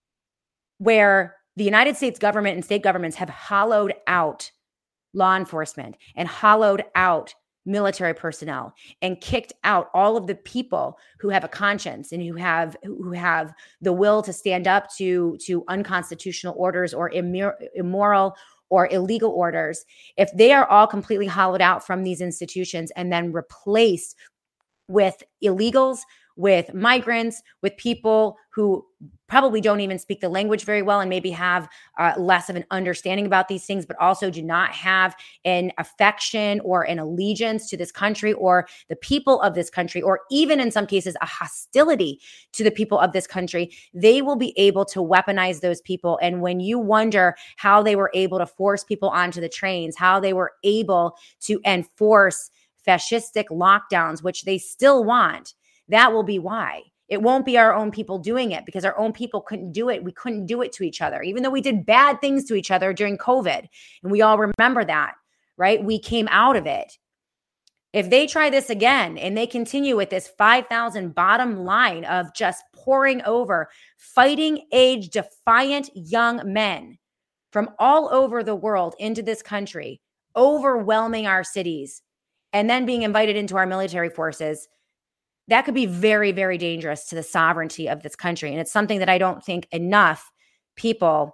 Speaker 1: where the United States government and state governments have hollowed out law enforcement and hollowed out military personnel and kicked out all of the people who have a conscience and who have who have the will to stand up to to unconstitutional orders or immor- immoral or illegal orders, if they are all completely hollowed out from these institutions and then replaced with illegals, with migrants, with people who probably don't even speak the language very well and maybe have uh, less of an understanding about these things, but also do not have an affection or an allegiance to this country or the people of this country, or even in some cases, a hostility to the people of this country, they will be able to weaponize those people. And when you wonder how they were able to force people onto the trains, how they were able to enforce fascistic lockdowns, which they still want, that will be why. It won't be our own people doing it because our own people couldn't do it. We couldn't do it to each other, even though we did bad things to each other during COVID. And we all remember that, right? We came out of it. If they try this again and they continue with this five thousand bottom line of just pouring over fighting age defiant young men from all over the world into this country, overwhelming our cities, and then being invited into our military forces, that could be very, very dangerous to the sovereignty of this country. And it's something that I don't think enough people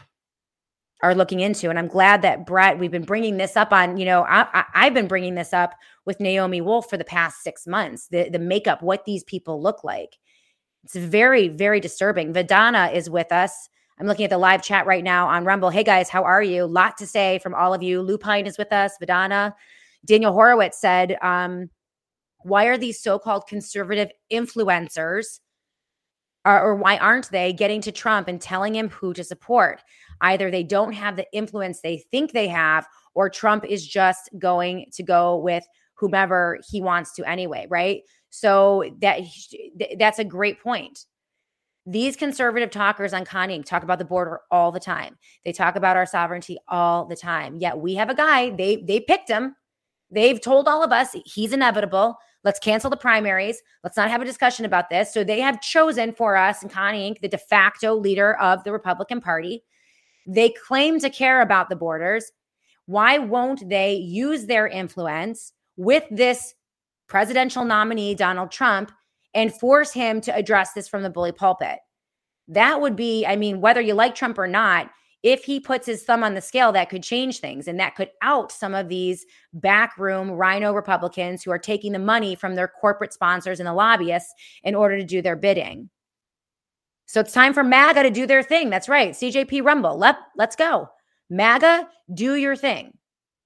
Speaker 1: are looking into. And I'm glad that Brett, we've been bringing this up on, you know, I, I, I've been bringing this up with Naomi Wolf for the past six months, the, the makeup, what these people look like. It's very, very disturbing. Vidana is with us. I'm looking at the live chat right now on Rumble. Hey guys, how are you? Lot to say from all of you. Lupine is with us, Vidana. Daniel Horowitz said, um, why are these so-called conservative influencers, or, or why aren't they getting to Trump and telling him who to support? Either they don't have the influence they think they have, or Trump is just going to go with whomever he wants to anyway, right? So that that's a great point. These conservative talkers on Kanye talk about the border all the time. They talk about our sovereignty all the time. Yet we have a guy, they they picked him. They've told all of us he's inevitable. Let's cancel the primaries. Let's not have a discussion about this. So they have chosen for us, and Connie Inc., the de facto leader of the Republican Party. They claim to care about the borders. Why won't they use their influence with this presidential nominee, Donald Trump, and force him to address this from the bully pulpit? That would be, I mean, whether you like Trump or not, if he puts his thumb on the scale, that could change things. And that could out some of these backroom rhino Republicans who are taking the money from their corporate sponsors and the lobbyists in order to do their bidding. So it's time for MAGA to do their thing. That's right. C J P Rumble. Let, let's go. MAGA, do your thing.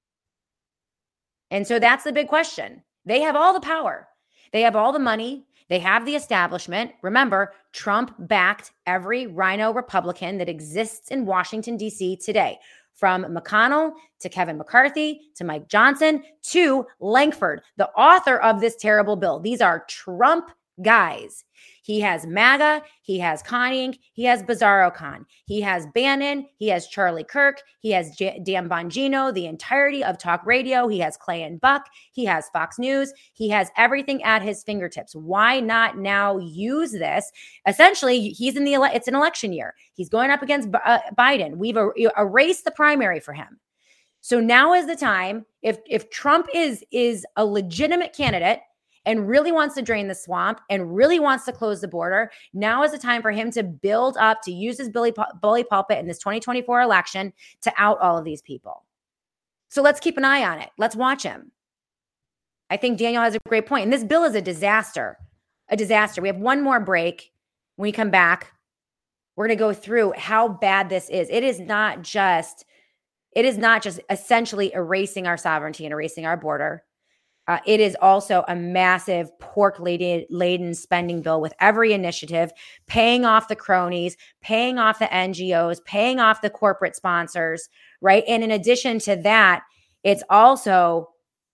Speaker 1: And so that's the big question. They have all the power. They have all the money. They have the establishment. Remember, Trump backed every rhino Republican that exists in Washington, D C today, from McConnell to Kevin McCarthy to Mike Johnson to Langford, the author of this terrible bill. These are Trump guys. He has MAGA, he has Connie Incorporated, he has Bizarro Con, he has Bannon, he has Charlie Kirk, he has J- Dan Bongino, the entirety of talk radio, he has Clay and Buck, he has Fox News, he has everything at his fingertips. Why not now use this? Essentially, he's in the ele- it's an election year. He's going up against B- uh, Biden. We've er- erased the primary for him. So now is the time. If if Trump is is a legitimate candidate and really wants to drain the swamp and really wants to close the border, now is the time for him to build up, to use his bully, bully pulpit in this twenty twenty-four election to out all of these people. So let's keep an eye on it. Let's watch him. I think Daniel has a great point. And this bill is a disaster, a disaster. We have one more break. When we come back, we're going to go through how bad this is. It is not just, it is not just essentially erasing our sovereignty and erasing our border. Uh, it is also a massive pork-laden spending bill with every initiative, paying off the cronies, paying off the N G Os, paying off the corporate sponsors, right? And in addition to that, it's also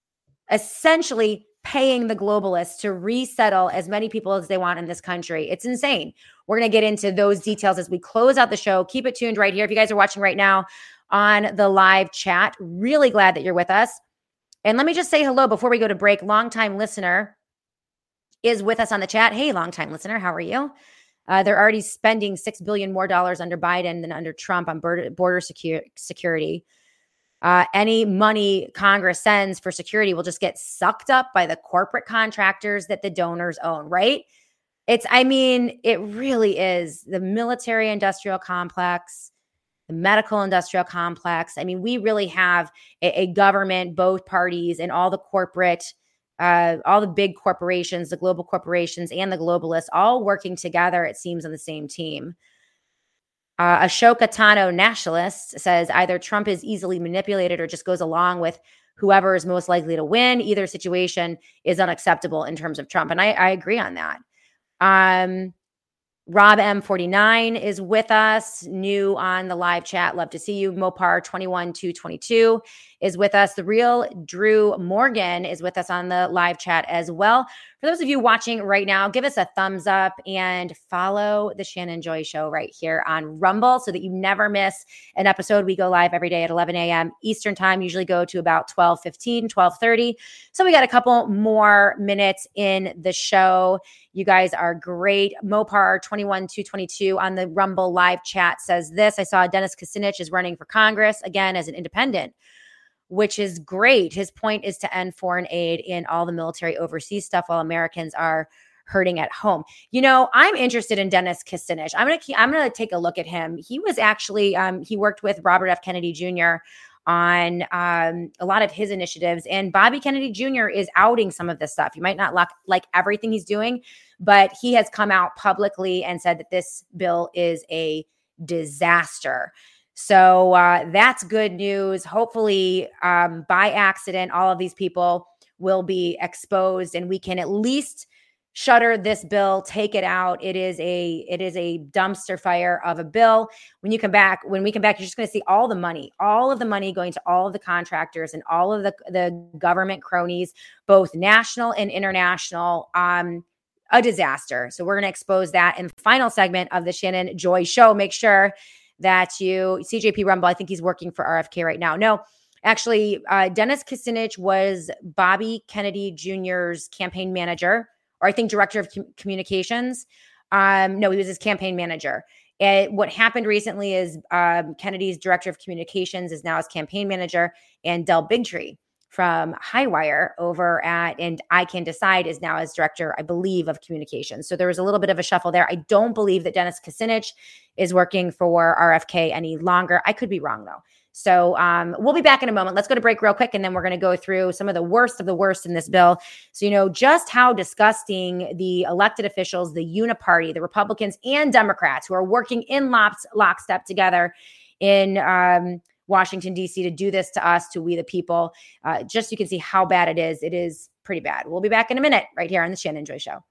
Speaker 1: essentially paying the globalists to resettle as many people as they want in this country. It's insane. We're going to get into those details as we close out the show. Keep it tuned right here. If you guys are watching right now on the live chat, really glad that you're with us. And let me just say hello before we go to break. Longtime listener is with us on the chat. Hey, longtime listener, how are you? Uh, they're already spending six billion dollars more dollars under Biden than under Trump on border, border secu- security. Uh, any money Congress sends for security will just get sucked up by the corporate contractors that the donors own, right? It's, I mean, it really is the military industrial complex, the medical industrial complex. I mean, we really have a, a government, both parties, and all the corporate, uh, all the big corporations, the global corporations and the globalists all working together, it seems, on the same team. Uh, Ashoka Tano, nationalist, says either Trump is easily manipulated or just goes along with whoever is most likely to win. Either situation is unacceptable in terms of Trump. And I, I agree on that. Um, Rob M forty-nine is with us, new on the live chat. Love to see you. Mopar twenty-one two twenty-two is with us. The real Drew Morgan is with us on the live chat as well. For those of you watching right now, give us a thumbs up and follow the Shannon Joy Show right here on Rumble so that you never miss an episode. We go live every day at eleven a.m. Eastern time, usually go to about twelve fifteen, twelve thirty. So we got a couple more minutes in the show. You guys are great. Mopar twenty-one two twenty-two on the Rumble live chat says this: I saw Dennis Kucinich is running for Congress again as an independent, which is great. His point is to end foreign aid in all the military overseas stuff while Americans are hurting at home. You know, I'm interested in Dennis Kucinich. I'm gonna I'm gonna take a look at him. He was actually um, he worked with Robert F. Kennedy Junior on um, a lot of his initiatives, and Bobby Kennedy Junior is outing some of this stuff. You might not like like everything he's doing, but he has come out publicly and said that this bill is a disaster. So uh, that's good news. Hopefully, um, by accident, all of these people will be exposed, and we can at least shutter this bill, take it out. It is a it is a dumpster fire of a bill. When you come back, when we come back, you're just going to see all the money, all of the money going to all of the contractors and all of the the government cronies, both national and international. Um, a disaster. So we're going to expose that in the final segment of the Shannon Joy Show. Make sure that you, C J P Rumble, I think he's working for R F K right now. No, Actually, uh, Dennis Kucinich was Bobby Kennedy Junior's campaign manager, or I think director of com- communications. Um, no, he was his campaign manager. It, what happened recently is um, Kennedy's director of communications is now his campaign manager, and Del Bigtree from Highwire over at, and I Can Decide is now as director, I believe, of communications. So there was a little bit of a shuffle there. I don't believe that Dennis Kucinich is working for R F K any longer. I could be wrong though. So um, we'll be back in a moment. Let's go to break real quick, and then we're going to go through some of the worst of the worst in this bill. So you know just how disgusting the elected officials, the Uniparty, the Republicans and Democrats who are working in lock, lockstep together in um, Washington, D C to do this to us, to we the people. Uh, just so you can see how bad it is. It is pretty bad. We'll be back in a minute right here on the Shannon Joy Show.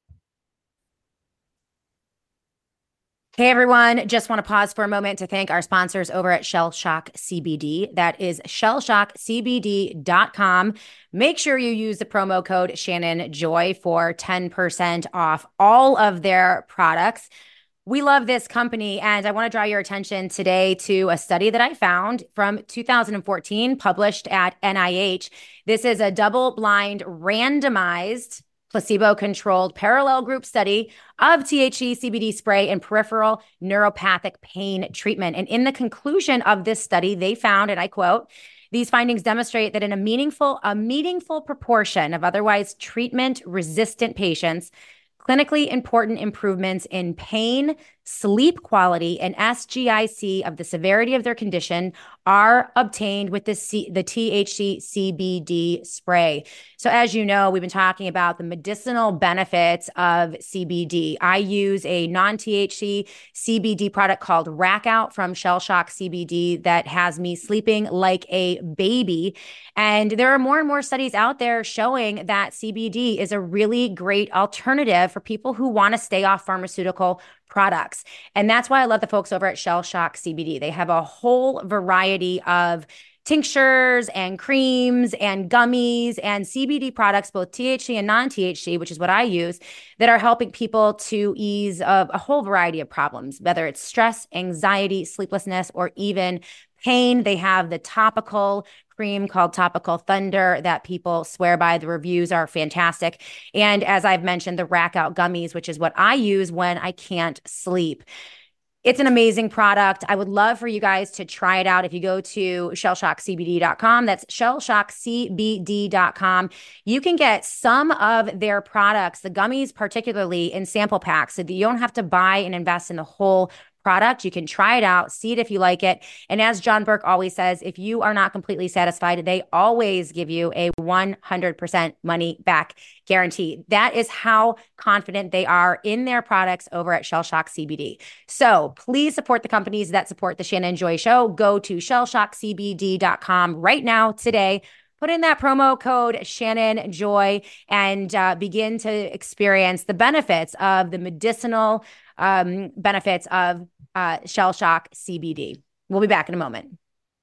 Speaker 1: Hey everyone, just want to pause for a moment to thank our sponsors over at Shell Shock C B D. That is shell shock c b d dot com. Make sure you use the promo code Shannon Joy for ten percent off all of their products. We love this company, and I want to draw your attention today to a study that I found from two thousand fourteen, published at N I H. This is a double-blind, randomized, placebo-controlled parallel group study of T H C C B D spray and peripheral neuropathic pain treatment. And in the conclusion of this study, they found, and I quote, "These findings demonstrate that in a meaningful, a meaningful proportion of otherwise treatment-resistant patients, clinically important improvements in pain, sleep quality, and S G I C of the severity of their condition are obtained with the, C- the T H C C B D spray." So as you know, we've been talking about the medicinal benefits of C B D. I use a non-T H C C B D product called Rack Out from Shell Shock C B D that has me sleeping like a baby. And there are more and more studies out there showing that C B D is a really great alternative for people who want to stay off pharmaceutical products. And that's why I love the folks over at Shell Shock C B D. They have a whole variety of tinctures and creams and gummies and C B D products, both T H C and non-T H C, which is what I use, that are helping people to ease of a whole variety of problems, whether it's stress, anxiety, sleeplessness, or even pain. They have the topical cream called Topical Thunder that people swear by. The reviews are fantastic. And as I've mentioned, the Rack Out gummies, which is what I use when I can't sleep. It's an amazing product. I would love for you guys to try it out. If you go to shell shock c b d dot com, that's shell shock c b d dot com, you can get some of their products, the gummies particularly, in sample packs so that you don't have to buy and invest in the whole product. You can try it out, see it if you like it. And as John Burke always says, if you are not completely satisfied, they always give you a one hundred percent money back guarantee. That is how confident they are in their products over at Shell Shock C B D. So please support the companies that support the Shannon Joy Show. Go to shell shock c b d dot com right now today. Put in that promo code Shannon Joy and uh, begin to experience the benefits of the medicinal um, benefits of uh, Shell Shock C B D. We'll be back in a moment.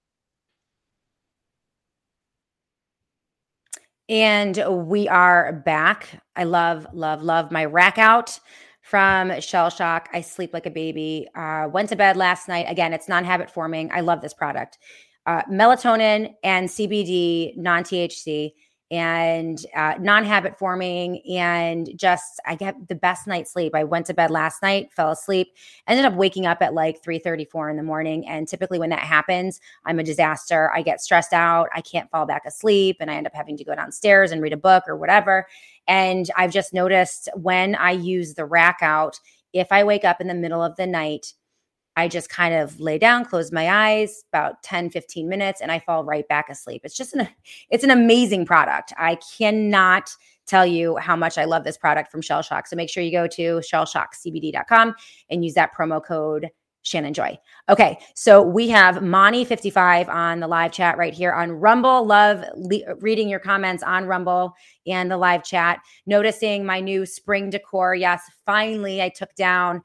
Speaker 1: And we are back. I love, love, love my Rack Out from Shell Shock. I sleep like a baby. Uh, went to bed last night. Again, it's non-habit forming. I love this product. Uh, melatonin and C B D, non-T H C, and uh, non-habit forming, and just I get the best night's sleep. I went to bed last night, fell asleep, ended up waking up at like three thirty-four in the morning. And typically when that happens, I'm a disaster. I get stressed out. I can't fall back asleep, and I end up having to go downstairs and read a book or whatever. And I've just noticed when I use the Rack Out, if I wake up in the middle of the night, I just kind of lay down, close my eyes, about ten, fifteen minutes, and I fall right back asleep. It's just an, it's an amazing product. I cannot tell you how much I love this product from Shell Shock. So make sure you go to shell shock c b d dot com and use that promo code Shannon Joy. Okay, so we have Monty fifty-five on the live chat right here on Rumble. Love le- reading your comments on Rumble and the live chat. Noticing my new spring decor. Yes, finally I took down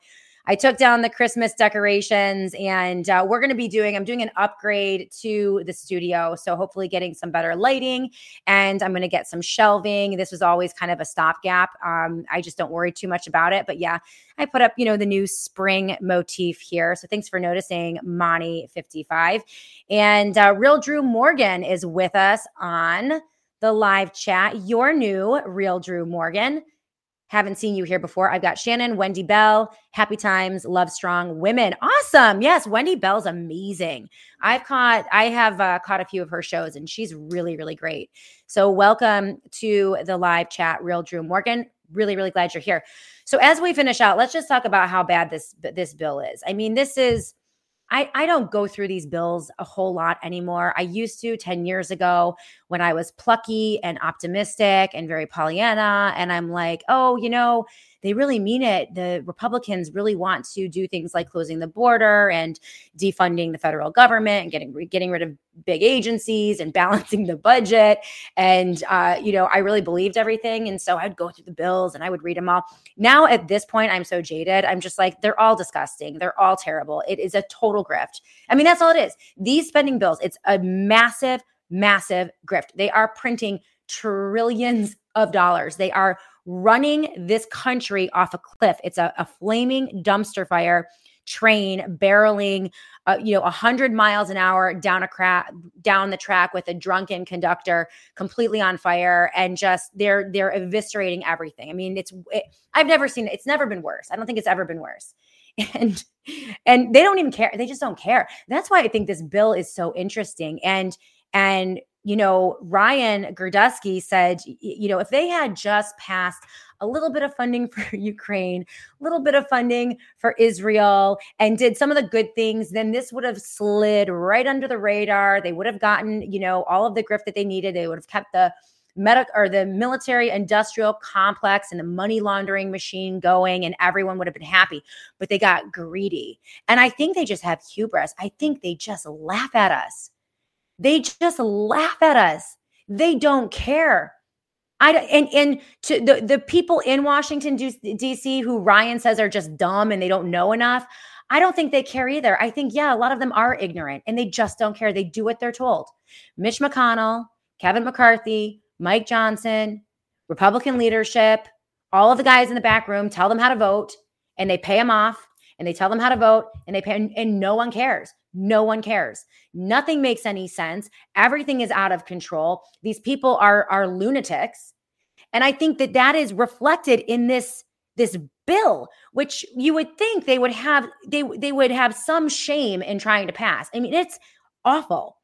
Speaker 1: I took down the Christmas decorations, and uh, we're going to be doing, I'm doing an upgrade to the studio. So hopefully getting some better lighting, and I'm going to get some shelving. This was always kind of a stopgap. Um, I just don't worry too much about it. But yeah, I put up, you know, the new spring motif here. So thanks for noticing, Monty fifty-five. And uh, Real Drew Morgan is with us on the live chat. Your new Real Drew Morgan. Haven't seen you here before. I've got Shannon, Wendy Bell, Happy Times, Love Strong Women. Awesome. Yes, Wendy Bell's amazing. I've caught, I have uh, caught a few of her shows, and she's really, really great. So welcome to the live chat, Real Drew Morgan. Really, really glad you're here. So as we finish out, let's just talk about how bad this this bill is. I mean, this is, I, I don't go through these bills a whole lot anymore. I used to ten years ago when I was plucky and optimistic and very Pollyanna. And I'm like, oh, you know, they really mean it. The Republicans really want to do things like closing the border and defunding the federal government and getting, getting rid of big agencies and balancing the budget. And, uh, you know, I really believed everything. And so I'd go through the bills and I would read them all. Now at this point, I'm so jaded. I'm just like, they're all disgusting. They're all terrible. It is a total grift. I mean, that's all it is. These spending bills, it's a massive, massive grift. They are printing trillions of dollars. They are running this country off a cliff. It's a, a flaming dumpster fire train barreling, uh, you know, a hundred miles an hour down a cra- down the track with a drunken conductor, completely on fire, and just they're they're eviscerating everything. I mean, it's it, I've never seen it. It's never been worse. I don't think it's ever been worse. And and they don't even care. They just don't care. That's why I think this bill is so interesting. And and you know, Ryan Girdusky said, you know, if they had just passed a little bit of funding for Ukraine, a little bit of funding for Israel, and did some of the good things, then this would have slid right under the radar. They would have gotten, you know, all of the grift that they needed. They would have kept the medic or the military industrial complex and the money laundering machine going, and everyone would have been happy. But they got greedy. And I think they just have hubris. I think they just laugh at us. They just laugh at us. They don't care. I and and to the, the people in Washington, D C who Ryan says are just dumb and they don't know enough, I don't think they care either. I think, yeah, a lot of them are ignorant and they just don't care. They do what they're told. Mitch McConnell, Kevin McCarthy, Mike Johnson, Republican leadership, all of the guys in the back room tell them how to vote, and they pay them off, and they tell them how to vote, and they pay, and, and no one cares. No one cares. Nothing makes any sense. Everything is out of control. These people are, are lunatics. And I think that that is reflected in this, this bill, which you would think they would have, they, they would have some shame in trying to pass. I mean, it's awful.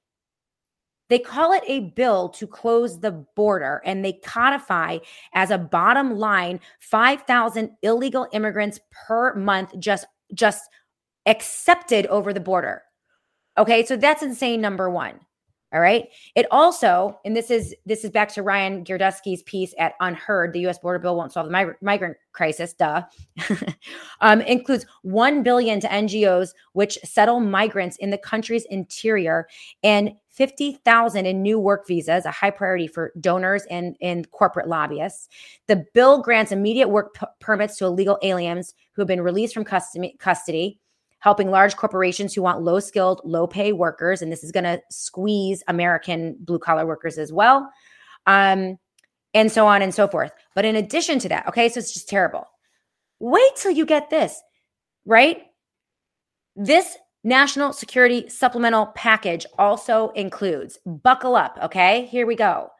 Speaker 1: They call it a bill to close the border, and they codify as a bottom line five thousand illegal immigrants per month just, just accepted over the border. Okay, so that's insane, number one. All right. It also, and this is this is back to Ryan Girdusky's piece at Unheard, the U S border bill won't solve the mig- migrant crisis, duh, um, includes one billion dollars to N G Os which settle migrants in the country's interior, and fifty thousand in new work visas, a high priority for donors and, and corporate lobbyists. The bill grants immediate work p- permits to illegal aliens who have been released from custody, custody helping large corporations who want low-skilled, low-pay workers, and this is going to squeeze American blue-collar workers as well, um, and so on and so forth. But in addition to that, okay, so it's just terrible. Wait till you get this, right? This national security supplemental package also includes, buckle up, okay? Here we go.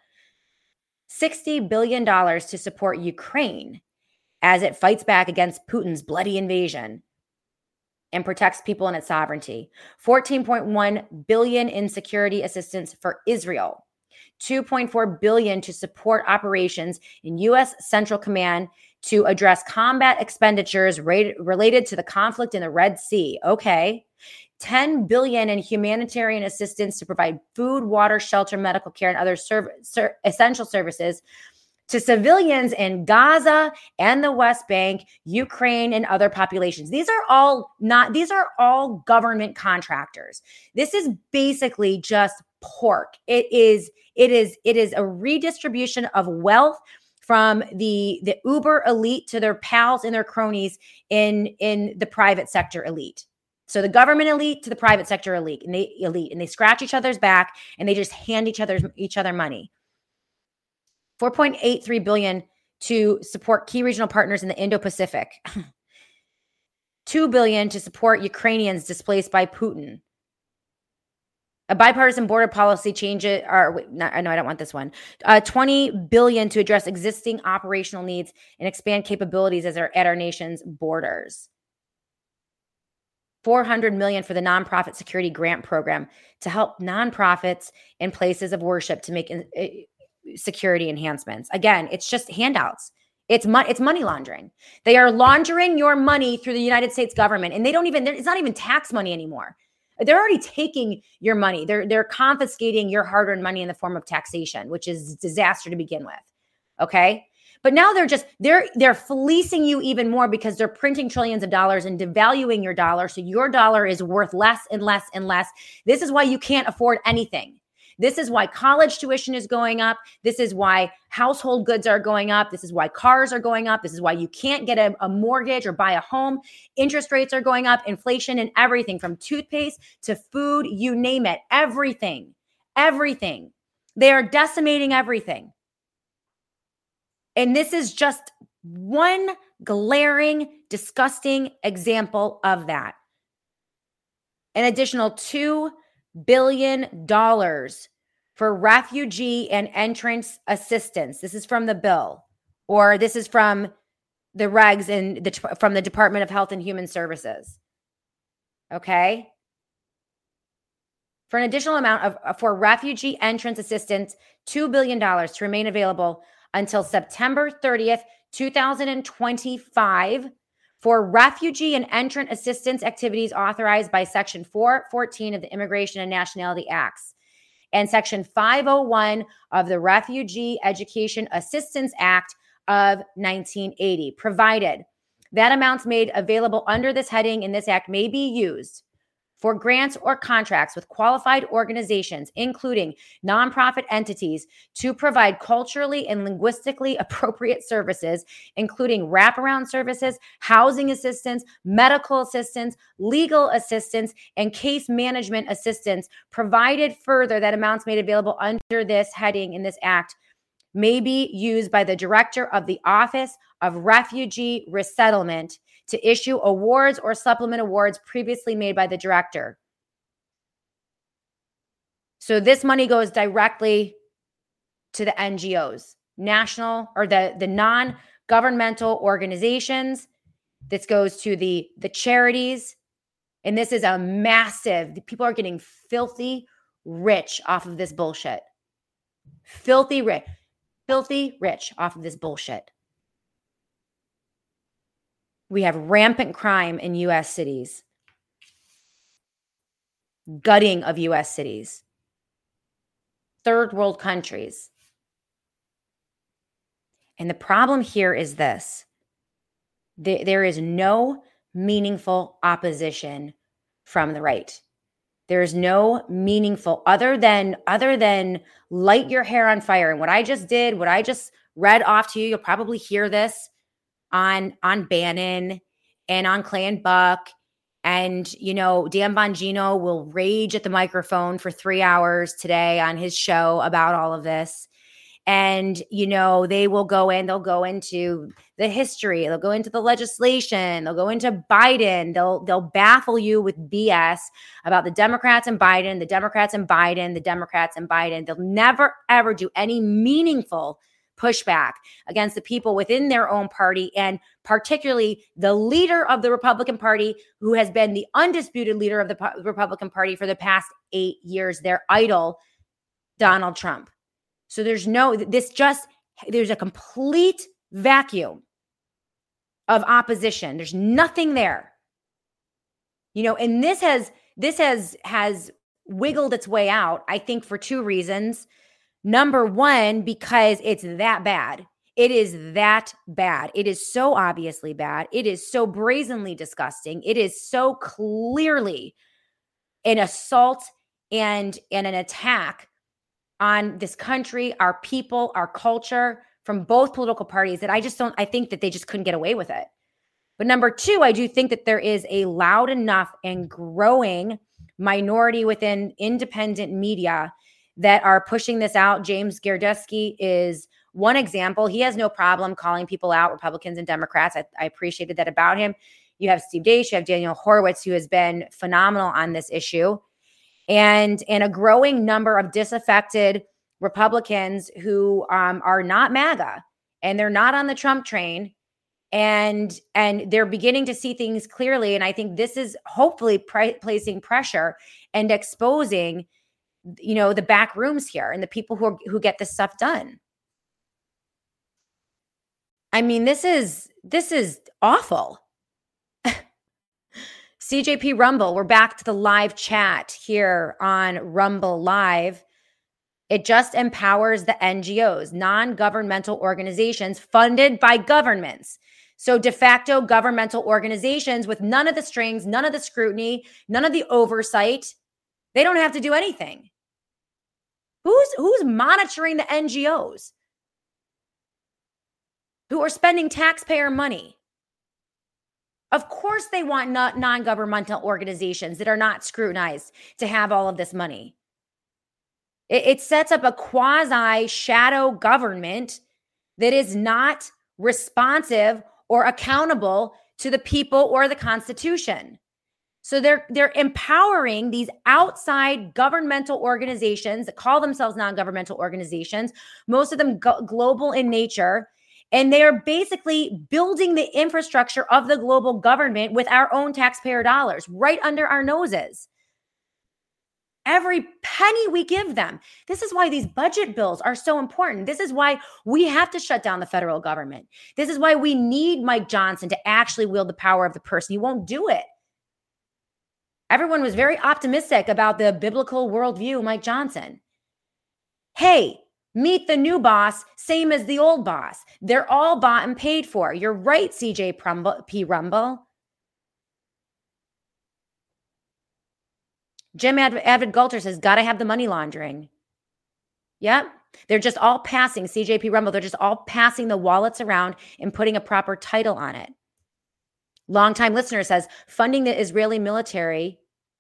Speaker 1: sixty billion dollars to support Ukraine as it fights back against Putin's bloody invasion and protects people and its sovereignty. fourteen point one billion dollars in security assistance for Israel. two point four billion dollars to support operations in U S Central Command to address combat expenditures ra- related to the conflict in the Red Sea. Okay. ten billion dollars in humanitarian assistance to provide food, water, shelter, medical care, and other serv- ser- essential services to civilians in Gaza and the West Bank, Ukraine, and other populations. These are all not, these are all government contractors. This is basically just pork. It is, it is, it is a redistribution of wealth from the, the uber elite to their pals and their cronies in, in the private sector elite. So the government elite to the private sector elite, and they elite, and they scratch each other's back and they just hand each other's each other money. four point eight three billion to support key regional partners in the Indo-Pacific. two billion to support Ukrainians displaced by Putin. A bipartisan border policy change it, or wait, not, no, I don't want this one. Uh, twenty billion to address existing operational needs and expand capabilities as our, at our nation's borders. four hundred million for the nonprofit security grant program to help nonprofits in places of worship to make in, uh, security enhancements. Again, it's just handouts. It's money. It's money laundering. They are laundering your money through the United States government, and they don't even. It's not even tax money anymore. They're already taking your money. They're they're confiscating your hard-earned money in the form of taxation, which is disaster to begin with. Okay, but now they're just they're they're fleecing you even more because they're printing trillions of dollars and devaluing your dollar, so your dollar is worth less and less and less. This is why you can't afford anything. This is why college tuition is going up. This is why household goods are going up. This is why cars are going up. This is why you can't get a, a mortgage or buy a home. Interest rates are going up, inflation and everything from toothpaste to food, you name it, everything, everything. They are decimating everything. And this is just one glaring, disgusting example of that. An additional two billion dollars for refugee and entrance assistance. This is from the bill, or this is from the regs and the from the Department of Health and Human Services. Okay. For an additional amount of for refugee entrance assistance, two billion dollars to remain available until September thirtieth, twenty twenty-five. For refugee and entrant assistance activities authorized by Section four fourteen of the Immigration and Nationality Acts and Section five oh one of the Refugee Education Assistance Act of nineteen eighty, provided that amounts made available under this heading in this act may be used for grants or contracts with qualified organizations, including nonprofit entities, to provide culturally and linguistically appropriate services, including wraparound services, housing assistance, medical assistance, legal assistance, and case management assistance, provided further that amounts made available under this heading in this act may be used by the Director of the Office of Refugee Resettlement to issue awards or supplement awards previously made by the director. So this money goes directly to the N G Os, national or the, the non-governmental organizations. This goes to the, the charities. And this is a massive, people are getting filthy rich off of this bullshit. Filthy rich, filthy rich off of this bullshit. We have rampant crime in U S cities, gutting of U S cities, third world countries. And the problem here is this. There is no meaningful opposition from the right. There is no meaningful other than other than light your hair on fire. And what I just did, what I just read off to you, you'll probably hear this on on Bannon and on Clay and Buck. And, you know, Dan Bongino will rage at the microphone for three hours today on his show about all of this. And, you know, they will go in, they'll go into the history, they'll go into the legislation, they'll go into Biden, they'll they'll baffle you with B S about the Democrats and Biden, the Democrats and Biden, the Democrats and Biden. They'll never, ever do any meaningful pushback against the people within their own party, and particularly the leader of the Republican Party, who has been the undisputed leader of the po- Republican Party for the past eight years, their idol, Donald Trump. So there's no, this just, there's a complete vacuum of opposition. There's nothing there. You know, and this has, this has, has wiggled its way out, I think, for two reasons. Number one, because it's that bad. It is that bad. It is so obviously bad. It is so brazenly disgusting. It is so clearly an assault and, and an attack on this country, our people, our culture, from both political parties that I just don't, I think that they just couldn't get away with it. But number two, I do think that there is a loud enough and growing minority within independent media that are pushing this out. James Gardesky is one example. He has no problem calling people out, Republicans and Democrats. I, I appreciated that about him. You have Steve Deace, you have Daniel Horowitz, who has been phenomenal on this issue. And, and a growing number of disaffected Republicans who um, are not MAGA and they're not on the Trump train. And and they're beginning to see things clearly. And I think this is hopefully pre- placing pressure and exposing, you know, the back rooms here and the people who are, who get this stuff done. I mean, this is this is awful. C J P Rumble, we're back to the live chat here on Rumble Live. It just empowers the N G Os, non-governmental organizations funded by governments. So de facto governmental organizations with none of the strings, none of the scrutiny, none of the oversight. They don't have to do anything. Who's, who's monitoring the N G Os who are spending taxpayer money? Of course they want not non-governmental organizations that are not scrutinized to have all of this money. It, it sets up a quasi-shadow government that is not responsive or accountable to the people or the Constitution. So they're they're empowering these outside governmental organizations that call themselves non-governmental organizations, most of them go- global in nature, and they are basically building the infrastructure of the global government with our own taxpayer dollars right under our noses. Every penny we give them. This is why these budget bills are so important. This is why we have to shut down the federal government. This is why we need Mike Johnson to actually wield the power of the person. He won't do it. Everyone was very optimistic about the biblical worldview, Mike Johnson. Hey, meet the new boss, same as the old boss. They're all bought and paid for. You're right, C J P Rumble. Jim Ad- Avid Galter says, gotta have the money laundering. Yep. They're just all passing, C J P Rumble, they're just all passing the wallets around and putting a proper title on it. Longtime listener says, funding the Israeli military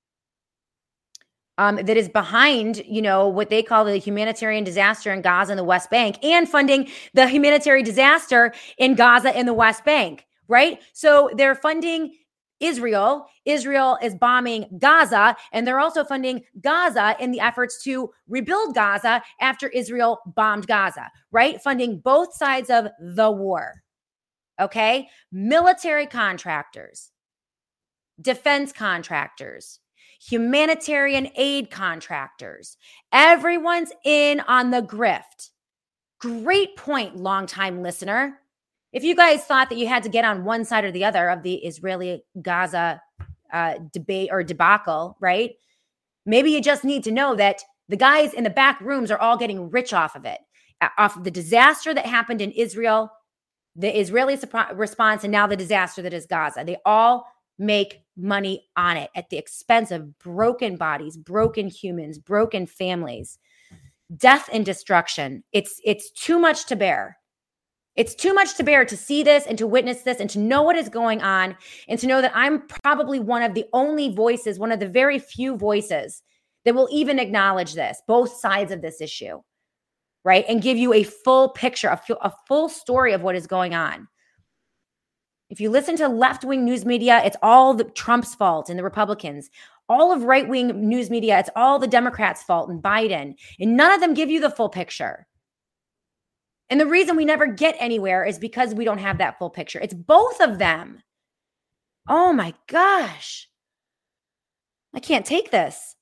Speaker 1: um, that is behind, you know, what they call the humanitarian disaster in Gaza and the West Bank, and funding the humanitarian disaster in Gaza and the West Bank, right? So they're funding Israel. Israel is bombing Gaza, and they're also funding Gaza in the efforts to rebuild Gaza after Israel bombed Gaza, right? Funding both sides of the war. Okay? Military contractors, defense contractors, humanitarian aid contractors. Everyone's in on the grift. Great point, longtime listener. If you guys thought that you had to get on one side or the other of the Israeli-Gaza uh, debate or debacle, right? Maybe you just need to know that the guys in the back rooms are all getting rich off of it, off of the disaster that happened in Israel, the Israeli supp- response, and now the disaster that is Gaza. They all make money on it at the expense of broken bodies, broken humans, broken families, death and destruction. It's it's too much to bear. It's too much to bear to see this and to witness this and to know what is going on and to know that I'm probably one of the only voices, one of the very few voices that will even acknowledge this, both sides of this issue, right? And give you a full picture, a, a full story of what is going on. If you listen to left-wing news media, it's all the Trump's fault and the Republicans. All of right-wing news media, it's all the Democrats' fault and Biden. And none of them give you the full picture. And the reason we never get anywhere is because we don't have that full picture. It's both of them. Oh my gosh. I can't take this.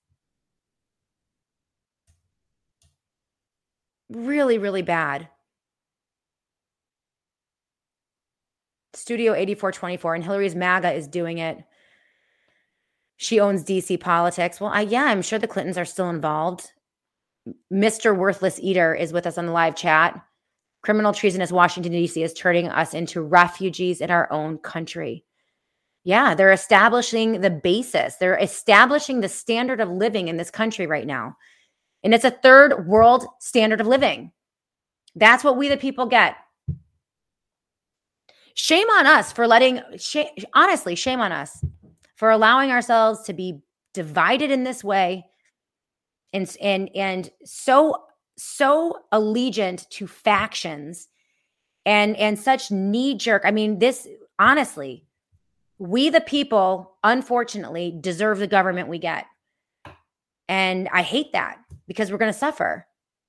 Speaker 1: Really, really bad. Studio eighty-four twenty-four, and Hillary's MAGA is doing it. She owns D C politics. Well, I, yeah, I'm sure the Clintons are still involved. Mister Worthless Eater is with us on the live chat. Criminal treasonous Washington, D C is turning us into refugees in our own country. Yeah, they're establishing the basis. They're establishing the standard of living in this country right now. And it's a third world standard of living. That's what we the people get. Shame on us for letting, sh- honestly, shame on us for allowing ourselves to be divided in this way and, and, and so, so allegiant to factions and, and such knee jerk. I mean, this, honestly, we the people, unfortunately, deserve the government we get. And I hate that because we're going to suffer.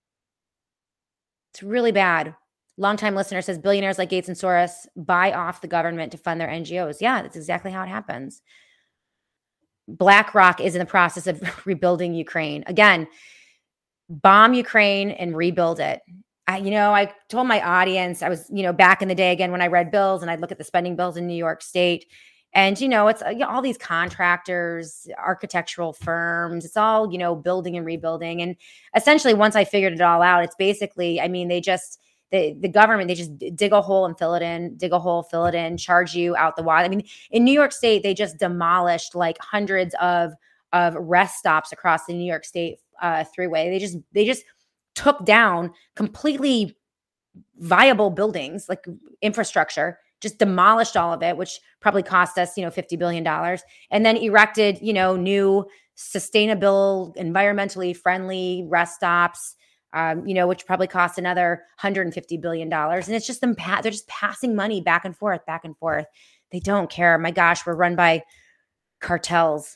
Speaker 1: It's really bad. Longtime listener says billionaires like Gates and Soros buy off the government to fund their N G Os. Yeah, that's exactly how it happens. BlackRock is in the process of rebuilding Ukraine. Again, bomb Ukraine and rebuild it. I, you know, I told my audience, I was, you know, back in the day again when I read bills and I'd look at the spending bills in New York State. And, you know, it's you know, all these contractors, architectural firms, it's all, you know, building and rebuilding. And essentially, once I figured it all out, it's basically, I mean, they just, the, the government, they just dig a hole and fill it in, dig a hole, fill it in, charge you out the wazoo. I mean, in New York State, they just demolished like hundreds of, of rest stops across the New York State uh, Thruway. They just, they just took down completely viable buildings, like infrastructure, just demolished all of it, which probably cost us, you know, fifty billion dollars, and then erected, you know, new sustainable, environmentally friendly rest stops, um, you know, which probably cost another one hundred fifty billion dollars. And it's just them, pa- they're just passing money back and forth, back and forth. They don't care. My gosh, we're run by cartels.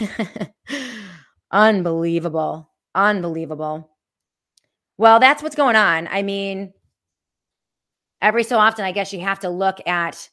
Speaker 1: Unbelievable. Unbelievable. Well, that's what's going on. I mean, every so often, I guess you have to look at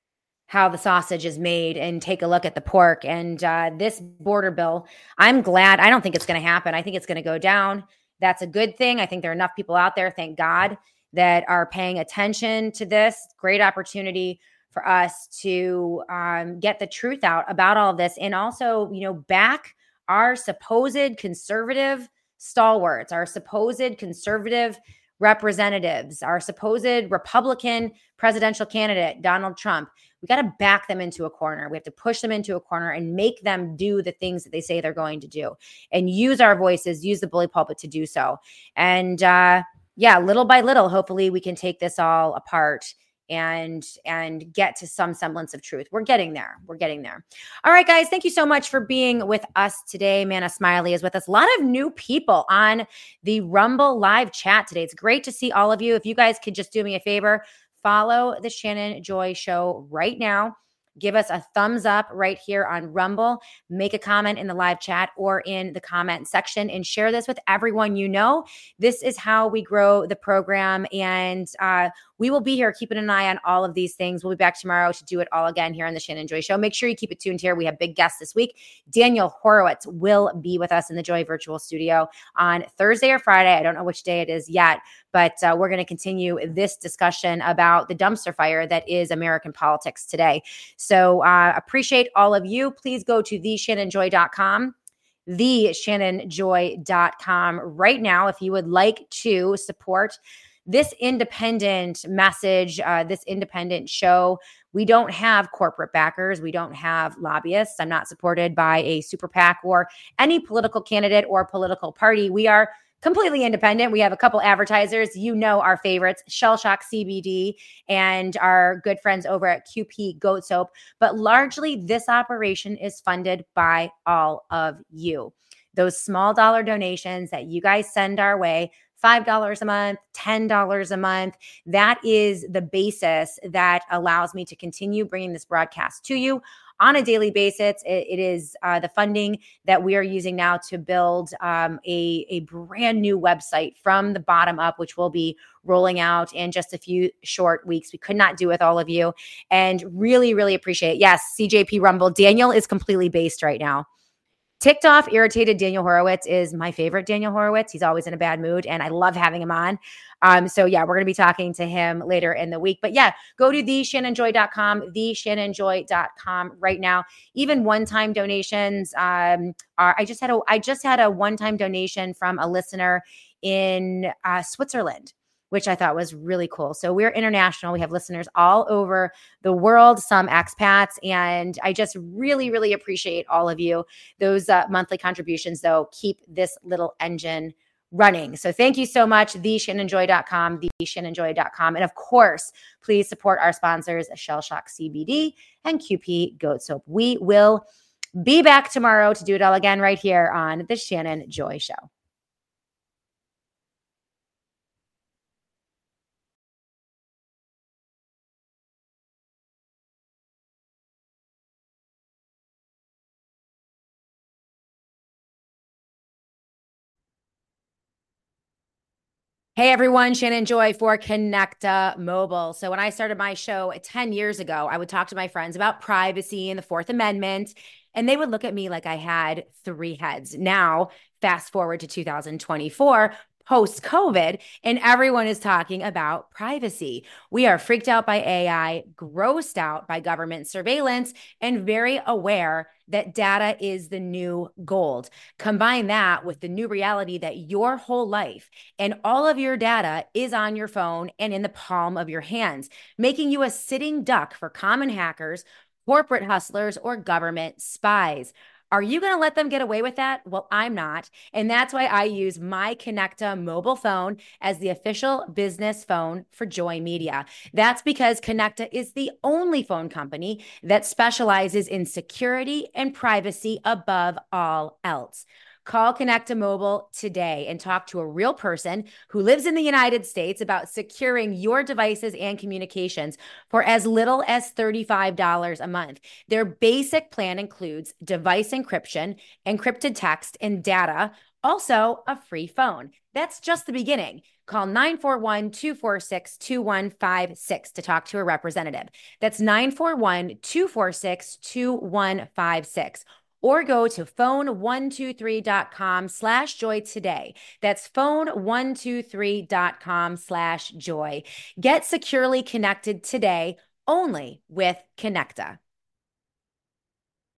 Speaker 1: how the sausage is made and take a look at the pork. And uh, this border bill, I'm glad. I don't think it's going to happen. I think it's going to go down. That's a good thing. I think there are enough people out there, thank God, that are paying attention to this. Great opportunity for us to um, get the truth out about all of this and also, you know, back our supposed conservative stalwarts, our supposed conservative representatives, our supposed Republican presidential candidate, Donald Trump. We got to back them into a corner. We have to push them into a corner and make them do the things that they say they're going to do and use our voices, use the bully pulpit to do so. And uh, yeah, little by little, hopefully we can take this all apart and and get to some semblance of truth. We're getting there. We're getting there. All right, guys, thank you so much for being with us today. Mana Smiley is with us. A lot of new people on the Rumble live chat today. It's great to see all of you. If you guys could just do me a favor, follow the Shannon Joy Show right now. Give us a thumbs up right here on Rumble. Make a comment in the live chat or in the comment section and share this with everyone you know. This is how we grow the program. And uh, we will be here keeping an eye on all of these things. We'll be back tomorrow to do it all again here on the Shannon Joy Show. Make sure you keep it tuned here. We have big guests this week. Daniel Horowitz will be with us in the Joy Virtual Studio on Thursday or Friday. I don't know which day it is yet, but uh, we're going to continue this discussion about the dumpster fire that is American politics today. So uh, appreciate all of you. Please go to the shannon joy dot com, the shannon joy dot com right now if you would like to support this independent message, uh, this independent show. We don't have corporate backers. We don't have lobbyists. I'm not supported by a super PAC or any political candidate or political party. We are completely independent. We have a couple advertisers. You know our favorites, Shell Shock C B D and our good friends over at Q P Goat Soap. But largely, this operation is funded by all of you. Those small dollar donations that you guys send our way, five dollars a month, ten dollars a month. That is the basis that allows me to continue bringing this broadcast to you on a daily basis. It, it is uh, the funding that we are using now to build um, a, a brand new website from the bottom up, which will be rolling out in just a few short weeks. We could not do with all of you and really, really appreciate it. Yes, C J P Rumble. Daniel is completely based right now. Ticked off, irritated Daniel Horowitz is my favorite Daniel Horowitz. He's always in a bad mood, and I love having him on. Um, so, yeah, we're going to be talking to him later in the week. But, yeah, go to the shannon joy dot com, the shannon joy dot com right now. Even one-time donations um, are – I just had a I just had a one-time donation from a listener in uh, Switzerland, which I thought was really cool. So we're international. We have listeners all over the world, some expats, and I just really, really appreciate all of you. Those uh, monthly contributions, though, keep this little engine running. So thank you so much, the shannon joy dot com, the shannon joy dot com. And of course, please support our sponsors, Shell Shock C B D and Q P Goat Soap. We will be back tomorrow to do it all again right here on the Shannon Joy Show. Hey everyone, Shannon Joy for Connecta Mobile. So when I started my show ten years ago, I would talk to my friends about privacy and the Fourth Amendment, and they would look at me like I had three heads. Now, fast forward to two thousand twenty-four, post-COVID, and everyone is talking about privacy. We are freaked out by A I, grossed out by government surveillance, and very aware that data is the new gold. Combine that with the new reality that your whole life and all of your data is on your phone and in the palm of your hands, making you a sitting duck for common hackers, corporate hustlers, or government spies. Are you going to let them get away with that? Well, I'm not. And that's why I use my Connecta mobile phone as the official business phone for Joy Media. That's because Connecta is the only phone company that specializes in security and privacy above all else. Call Connecta Mobile today and talk to a real person who lives in the United States about securing your devices and communications for as little as thirty-five dollars a month. Their basic plan includes device encryption, encrypted text and data, also a free phone. That's just the beginning. Call nine four one, two four six, two one five six to talk to a representative. That's nine four one, two four six, two one five six. Or go to phone one two three dot com slash joy today. That's phone one two three dot com slash joy. Get securely connected today only with Connecta.